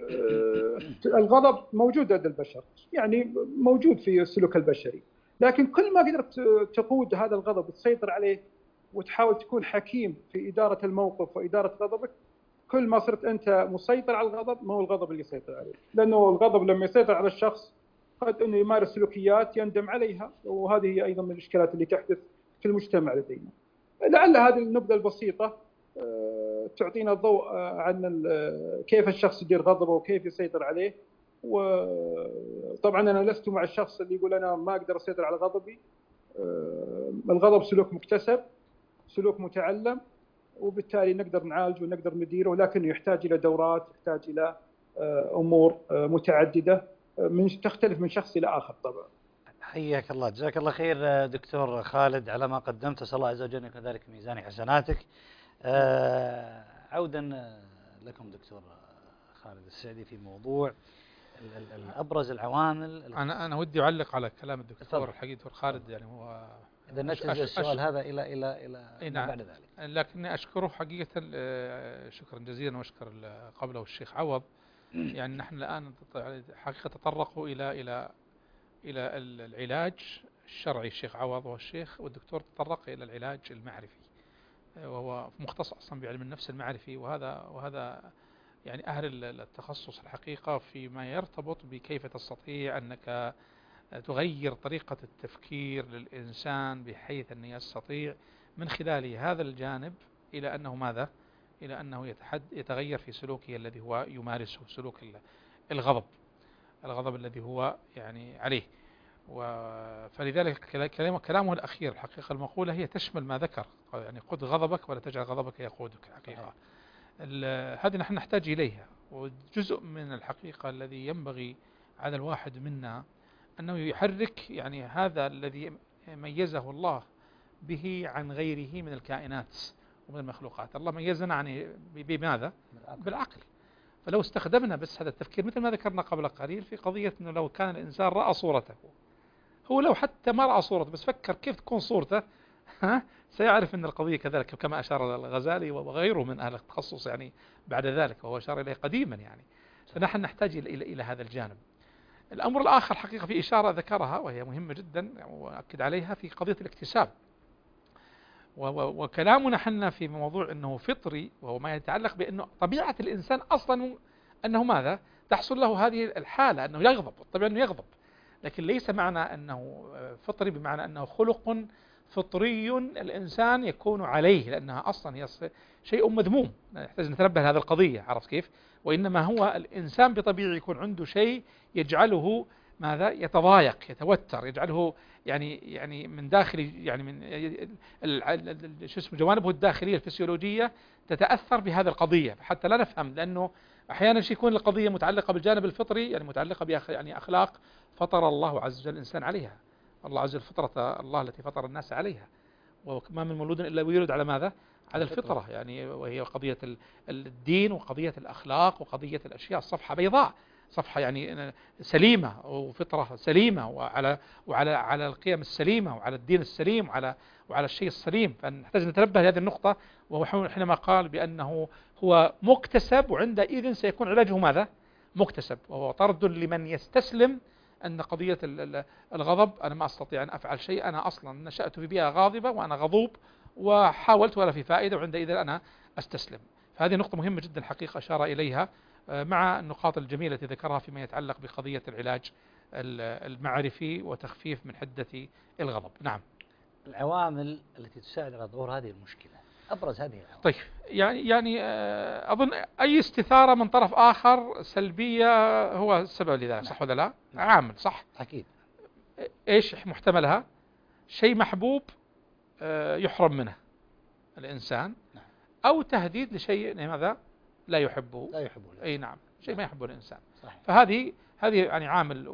[SPEAKER 7] الغضب موجود لدى البشر، يعني موجود في السلوك البشري، لكن كل ما قدرت تقود هذا الغضب وتسيطر عليه وتحاول تكون حكيم في إدارة الموقف وإدارة غضبك، كل ما صرت أنت مسيطر على الغضب ما هو الغضب اللي يسيطر عليه. لأنه الغضب لما يسيطر على الشخص قد أنه يمارس سلوكيات يندم عليها، وهذه هي أيضا من الإشكالات اللي تحدث في المجتمع لدينا. لعل هذه النبذة البسيطة تعطينا الضوء عن كيف الشخص يدير غضبه وكيف يسيطر عليه. وطبعا أنا لست مع الشخص اللي يقول أنا ما أقدر أسيطر على غضبي. الغضب سلوك مكتسب، سلوك متعلم، وبالتالي نقدر نعالجه ونقدر نديره، ولكنه يحتاج إلى دورات، يحتاج إلى أمور متعددة تختلف من شخص إلى آخر طبعا.
[SPEAKER 3] حياك الله، جزاك الله خير دكتور خالد على ما قدمت، أسأل الله عز وجل أن يكون ذلك ميزان حسناتك. عودا لكم دكتور خالد السعدي في موضوع الأبرز العوامل.
[SPEAKER 4] أنا ودي أعلق على كلام الدكتور الحقيقي دكتور خالد، يعني هو
[SPEAKER 3] إذا نتج السؤال هذا إلى
[SPEAKER 4] نعم.
[SPEAKER 3] بعد ذلك،
[SPEAKER 4] لكني أشكره حقيقة شكرا جزيلا، وأشكر قبله الشيخ عوض. يعني نحن الآن حقيقة تطرقوا إلى العلاج الشرعي، الشيخ عوض والشيخ والدكتور تطرق إلى العلاج المعرفي، وهو مختص أصلا بعلم النفس المعرفي، وهذا يعني أهل التخصص الحقيقة فيما يرتبط بكيف تستطيع أنك تغير طريقة التفكير للإنسان بحيث أن يستطيع من خلال هذا الجانب إلى أنه ماذا؟ إلى أنه يتغير في سلوكه الذي هو يمارسه، سلوك الغضب الذي هو يعني عليه. فلذلك كلامه الأخير الحقيقة المقولة هي تشمل ما ذكر، يعني قد غضبك ولا تجعل غضبك يقودك. الحقيقة هذه نحن نحتاج إليها، وجزء من الحقيقة الذي ينبغي على الواحد منا أنه يحرك يعني هذا الذي ميزه الله به عن غيره من الكائنات ومن المخلوقات. الله ميزنا يعني بماذا؟ بالعقل. فلو استخدمنا بس هذا التفكير مثل ما ذكرنا قبل قليل في قضية أنه لو كان الإنسان رأى صورته، هو لو حتى ما رأى صورته بس فكر كيف تكون صورته سيعرف أن القضية كذلك، كما أشار الغزالي وغيره من أهل التخصص يعني بعد ذلك، وهو أشار إليه قديما يعني. فنحن نحتاج إلى هذا الجانب. الأمر الآخر حقيقة في إشارة ذكرها وهي مهمة جدا وأكد عليها في قضية الاكتساب، وكلامنا حنا في موضوع أنه فطري، وهو ما يتعلق بأنه طبيعة الإنسان أصلا أنه ماذا؟ تحصل له هذه الحالة أنه يغضب، الطبيعي أنه يغضب، لكن ليس معنى أنه فطري بمعنى أنه خلق فطري الإنسان يكون عليه، لأنها أصلا هي شيء مذموم، نحتاج نتنبه لهذه القضية، عرفت كيف؟ وإنما هو الإنسان بطبيعه يكون عنده شيء يجعله ماذا؟ يتضايق، يتوتر، يجعله يعني من داخل، يعني من شو اسمه جوانبه الداخلية الفسيولوجية تتأثر بهذه القضية، حتى لا نفهم، لأنه أحيانا يكون القضية متعلقة بالجانب الفطري، يعني متعلقة يعني أخلاق فطر الله عز وجل الإنسان عليها، الله عز وجل فطرة الله التي فطر الناس عليها، وما من مولود إلا ويولد على ماذا؟ على الفطرة، يعني وهي قضية الدين وقضية الأخلاق وقضية الأشياء، الصفحة بيضاء، صفحة يعني سليمة وفطرة سليمة، وعلى القيم السليمة وعلى الدين السليم وعلى الشيء السليم، فنحتاج نتنبه لهذه النقطة، وهو حينما قال بأنه هو مكتسب، وعندئذ سيكون علاجه ماذا؟ مكتسب، وهو طرد لمن يستسلم أن قضية الغضب أنا ما أستطيع أن أفعل شيء، أنا أصلا نشأت في بيئة غاضبة وأنا غضوب وحاولت ولا في فائدة، وعندئذ أنا أستسلم. فهذه نقطة مهمة جدا حقيقة أشار إليها، مع النقاط الجميلة التي ذكرها فيما يتعلق بقضية العلاج المعرفي وتخفيف من حدة الغضب. نعم.
[SPEAKER 3] العوامل التي تساعد على ظهور هذه المشكلة، أبرز هذه العوامل.
[SPEAKER 4] طيب يعني أظن أي استثارة من طرف آخر سلبية هو السبب لذلك، صح ولا لا؟ عامل، صح؟
[SPEAKER 3] أكيد.
[SPEAKER 4] إيش محتملها؟ شيء محبوب يحرم منه الإنسان، أو تهديد لشيء ماذا؟ لا يحبه. أي نعم، شيء ما يحبه الإنسان. صحيح. فهذه يعني عامل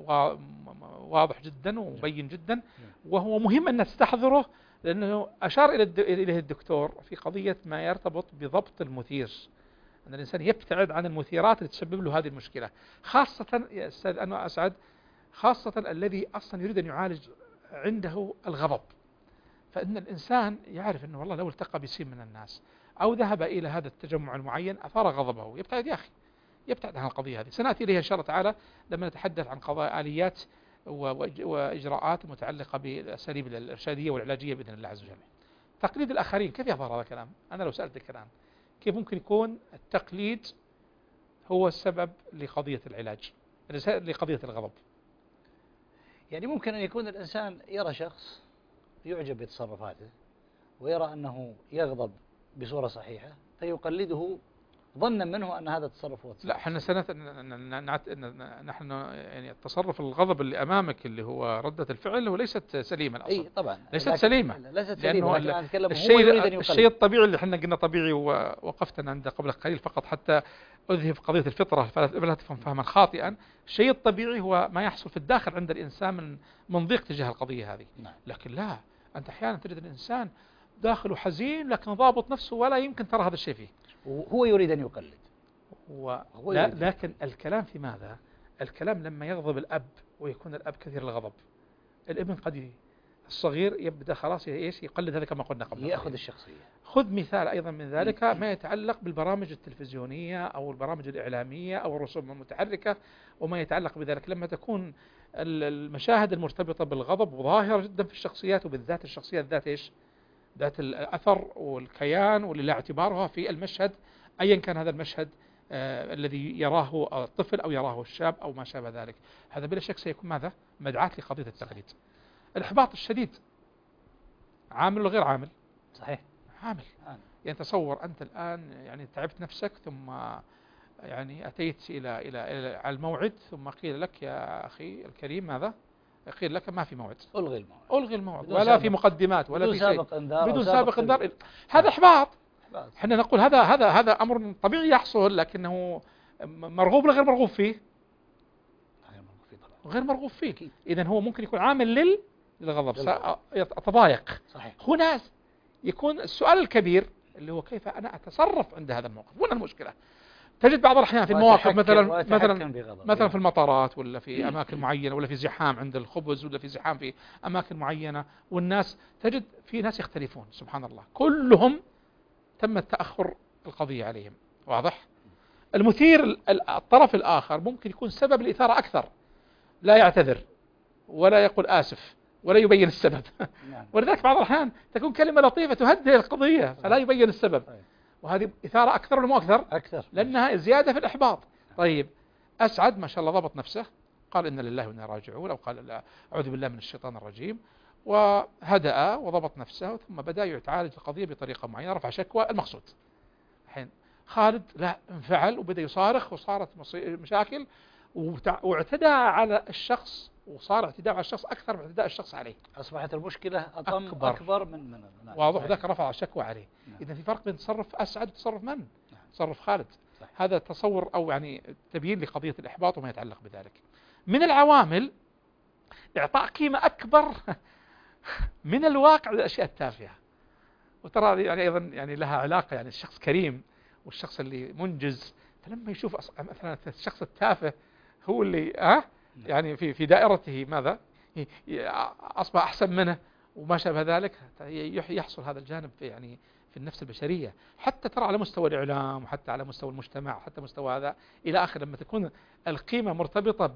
[SPEAKER 4] واضح جدا ومبين جدا، وهو مهم أن تستحضره، لأنه أشار إليه الدكتور في قضية ما يرتبط بضبط المثير، أن الإنسان يبتعد عن المثيرات اللي تسبب له هذه المشكلة، خاصة يا أستاذ أنور أسعد، خاصة الذي أصلا يريد أن يعالج عنده الغضب، فإن الإنسان يعرف أنه والله لو التقى بسين من الناس أو ذهب إلى هذا التجمع المعين أثار غضبه، يبتعد يا أخي، يبتعد عن القضية هذه. سنأتي إليها إن شاء الله تعالى لما نتحدث عن قضايا آليات وإجراءات متعلقة بالأساليب الإرشادية والعلاجية بإذن الله عز وجل. تقليد الآخرين كيف يظهر هذا الكلام؟ أنا لو سألتك الآن كيف ممكن يكون التقليد هو السبب لقضية العلاج، لقضية الغضب؟
[SPEAKER 3] يعني ممكن أن يكون الإنسان يرى شخص يعجب بتصرفاته ويرى أنه يغضب بصورة صحيحة فيقلده ظنا منه أن هذا التصرف هو التصرف.
[SPEAKER 4] لا، احنا نحن يعني التصرف الغضب اللي أمامك اللي هو ردة الفعل هو ليست سليمة أصلا.
[SPEAKER 3] أي طبعا
[SPEAKER 4] ليست سليمة.
[SPEAKER 3] لأنه
[SPEAKER 4] الشيء الطبيعي اللي احنا قلنا طبيعي، ووقفت عند قبل قليل فقط حتى أذهب قضية الفطرة فلا تفهم فهما خاطئا. الشيء الطبيعي هو ما يحصل في الداخل عند الإنسان من ضيق تجاه القضية هذه. نعم. لكن لا، أنت أحيانا تجد الإنسان داخله حزين لكن ضابط نفسه ولا يمكن ترى هذا الشيء فيه،
[SPEAKER 3] وهو يريد أن يقلد.
[SPEAKER 4] لكن الكلام في ماذا؟ الكلام لما يغضب الأب ويكون الأب كثير الغضب، الابن قد الصغير يبدأ خلاص يقلد هذا كما قلنا قبل،
[SPEAKER 3] يأخذ الشخصية.
[SPEAKER 4] خذ مثال أيضا من ذلك ما يتعلق بالبرامج التلفزيونية أو البرامج الإعلامية أو الرسوم المتحركة وما يتعلق بذلك، لما تكون المشاهد المرتبطة بالغضب ظاهرة جدا في الشخصيات، وبالذات الشخصيات ذات الأثر والكيان واللي لا اعتبارها في المشهد أيا كان هذا المشهد الذي يراه الطفل أو يراه الشاب أو ما شابه ذلك، هذا بلا شك سيكون ماذا؟ مدعاة لقضية التقليد. الإحباط الشديد عامل ولا غير عامل؟
[SPEAKER 3] صحيح،
[SPEAKER 4] عامل. يعني تصور أنت الآن يعني تعبت نفسك ثم يعني أتيت إلى الموعد ثم قيل لك يا أخي الكريم ماذا؟ قيل لك ما في موعد، ألغي الموعد ولا في مقدمات ولا في شيء، بدون سابق انذار. هذا إحباط. احنا نقول هذا أمر طبيعي يحصل، لكنه مرغوب ولا غير مرغوب فيه؟ غير مرغوب فيه. إذن هو ممكن يكون عامل للغضب، أتضايق. صحيح. هنا يكون السؤال الكبير اللي هو كيف أنا أتصرف عند هذا الموقف. هنا المشكلة. تجد بعض الأحيان في المواقف مثلا في المطارات ولا في أماكن معينة ولا في زحام عند الخبز ولا في زحام في أماكن معينة، والناس تجد في ناس يختلفون سبحان الله، كلهم تم التأخر القضية عليهم. واضح؟ المثير الطرف الآخر ممكن يكون سبب الإثارة أكثر، لا يعتذر ولا يقول آسف ولا يبين السبب.
[SPEAKER 3] نعم.
[SPEAKER 4] ولذلك بعض الأحيان تكون كلمة لطيفة تهدئ القضية فلا يبين السبب. وهذه إثارة أكثر ولا مو أكثر؟
[SPEAKER 3] أكثر،
[SPEAKER 4] لأنها زيادة في الإحباط. طيب أسعد ما شاء الله ضبط نفسه، قال إن لله وإنا راجعون، أو قال لا أعوذ بالله من الشيطان الرجيم، وهدأ وضبط نفسه، ثم بدأ يتعالج القضية بطريقة معينة، رفع شكوى المقصود. الحين خالد لا انفعل وبدأ يصارخ وصارت مشاكل واعتدى على الشخص، وصار اعتداء على الشخص أكثر من اعتداء الشخص عليه.
[SPEAKER 3] أصبحت المشكلة أكبر من
[SPEAKER 4] واضح، ذاك رفع شكوى عليه. إذا في فرق بين تصرف أسعد وتصرف من؟ تصرف خالد. هذا تصور أو يعني تبيين لقضية الإحباط وما يتعلق بذلك. من العوامل إعطاء قيمة أكبر من الواقع للأشياء التافهة. وترى هذه يعني أيضا يعني لها علاقة، يعني الشخص كريم والشخص اللي منجز، فلما يشوف مثلا الشخص التافه هو اللي يعني في دائرته ماذا أصبح أحسن منه وما شابه ذلك، يحصل هذا الجانب في يعني في النفس البشرية، حتى ترى على مستوى الإعلام وحتى على مستوى المجتمع حتى مستوى هذا إلى آخر. لما تكون القيمة مرتبطة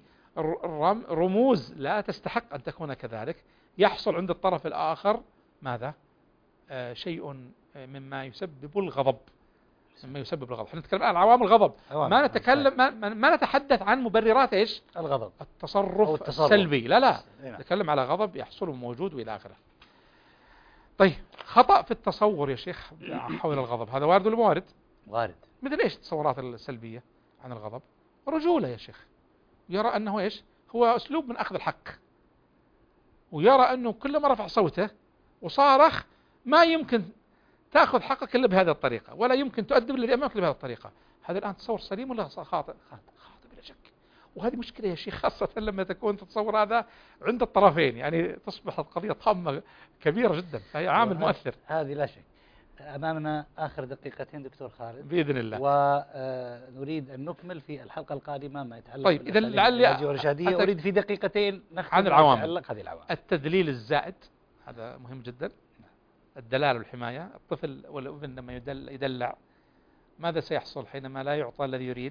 [SPEAKER 4] برموز لا تستحق أن تكون كذلك، يحصل عند الطرف الآخر ماذا؟ شيء مما يسبب الغضب. مما يسبب الغضب. احنا نتكلم عن عوامل الغضب، ما نتكلم ما نتحدث عن مبررات ايش؟ الغضب، التصرف السلبي، لا نتكلم على غضب يحصل موجود والى اخره. طيب خطأ في التصور يا شيخ حول الغضب، هذا وارد ولا مو وارد؟ وارد. مثل ايش التصورات السلبية عن الغضب؟ رجولة يا شيخ، يرى انه ايش؟ هو اسلوب من اخذ الحق، ويرى انه كلما رفع صوته وصارخ ما يمكن تأخذ حقك إلا بهذه الطريقة، ولا يمكن تؤدب الذي أمامك إلا بهذه الطريقة. هذا الآن تصور سليم ولا خاطئ؟ خاطئ بلا شك. وهذه مشكلة يا شيخ، خاصة لما تكون تتصور هذا عند الطرفين، يعني تصبح القضية طامة كبيرة جدا، فهي عامل مؤثر.
[SPEAKER 3] هذه لا شك. أمامنا آخر دقيقتين دكتور خالد
[SPEAKER 4] بإذن الله،
[SPEAKER 3] ونريد أن نكمل في الحلقة القادمة ما يتعلق.
[SPEAKER 4] طيب إذا لعلي
[SPEAKER 3] أريد في دقيقتين نختم
[SPEAKER 4] عن العوامل.
[SPEAKER 3] هذه العوامل.
[SPEAKER 4] التدليل الزائد هذا مهم جدا، الدلال والحماية. الطفل والابن لما يدلع ماذا سيحصل حينما لا يعطى الذي يريد؟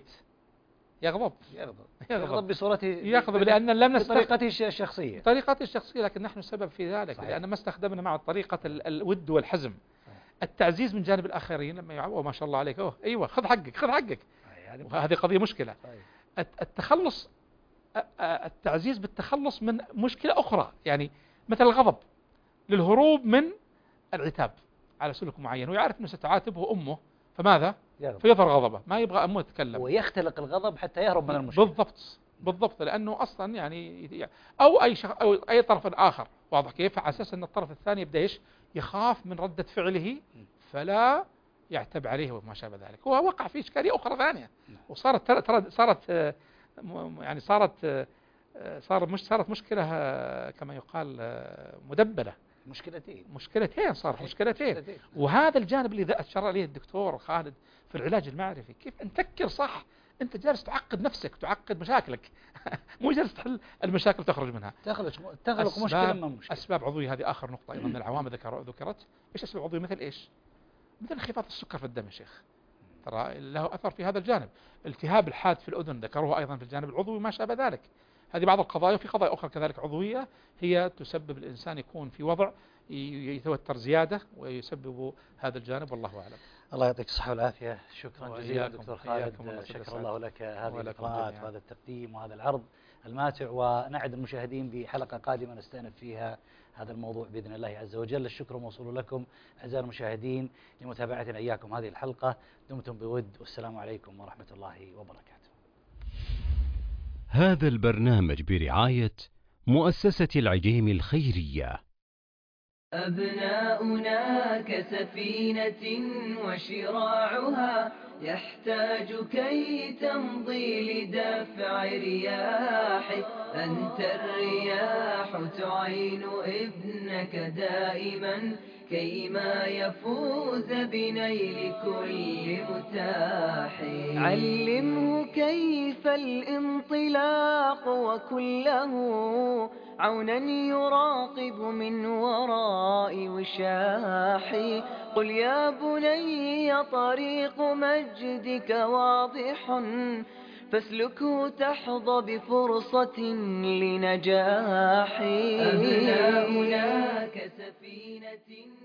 [SPEAKER 4] يغضب بصورته، يغضب لأن لم
[SPEAKER 3] بطريقته الشخصية،
[SPEAKER 4] لكن نحن السبب في ذلك. صحيح. لأن ما استخدمنا مع طريقة الود والحزم. التعزيز من جانب الآخرين لما يعوى ما شاء الله عليك، أيوة خذ حقك، وهذه قضية مشكلة. التخلص، التعزيز بالتخلص من مشكلة أخرى، يعني مثل الغضب للهروب من العتاب على سلوك معين، ويعرف أنه ستعاتبه أمه، فماذا؟ فيظهر غضبه، ما يبغى أمه تتكلم،
[SPEAKER 3] ويختلق الغضب حتى يهرب من المشكلة.
[SPEAKER 4] بالضبط، لأنه أصلا يعني أو أي طرف آخر، واضح كيف؟ على أساس أن الطرف الثاني يبدأ يخاف من ردة فعله فلا يعتب عليه وما شابه ذلك. هو وقع في إشكالية أخرى ثانية، صارت مشكلة كما يقال مدبلة، مشكلتين. وهذا الجانب اللي أشار عليه الدكتور خالد في العلاج المعرفي، كيف أن تفكر صح. أنت جالس تعقد نفسك، تعقد مشاكلك مو جالس تحل المشاكل تخرج منها،
[SPEAKER 3] تخلق مشكلة من مشكلة.
[SPEAKER 4] أسباب عضوية هذه آخر نقطة أيضا من العوامل ذكرت. إيش أسباب عضوية؟ مثل إيش؟ مثل انخفاض السكر في الدم يا شيخ، ترى له أثر في هذا الجانب. التهاب الحاد في الأذن ذكروه أيضا في الجانب العضوي وما شابه ذلك. هذه بعض القضايا، وفي قضايا أخرى كذلك عضوية هي تسبب الإنسان يكون في وضع يتوتر زيادة ويسبب هذا الجانب، والله أعلم.
[SPEAKER 3] الله يعطيك الصحة والعافية. شكرا جزيلا دكتور خالد، شكر الله لك هذه اللقاءات وهذا التقديم وهذا العرض الماتع، ونعد المشاهدين بحلقة قادمة نستأنف فيها هذا الموضوع بإذن الله عز وجل. الشكر موصول لكم أعزائي المشاهدين لمتابعتنا إياكم هذه الحلقة. دمتم بود، والسلام عليكم ورحمة الله وبركاته.
[SPEAKER 1] هذا البرنامج برعاية مؤسسة العجيم الخيرية.
[SPEAKER 2] أبناؤنا كسفينة وشراعها يحتاج كي تمضي لدفع رياح. أنت الرياح تعين ابنك دائما كيما يفوز بنيل كل متاح. علمه كيف الانطلاق وكله عونا يراقب من وراء وشاح. قل يا بني طريق مجدك واضح فاسلكه تحظى بفرصة لنجاح. أبناؤنا كسفينة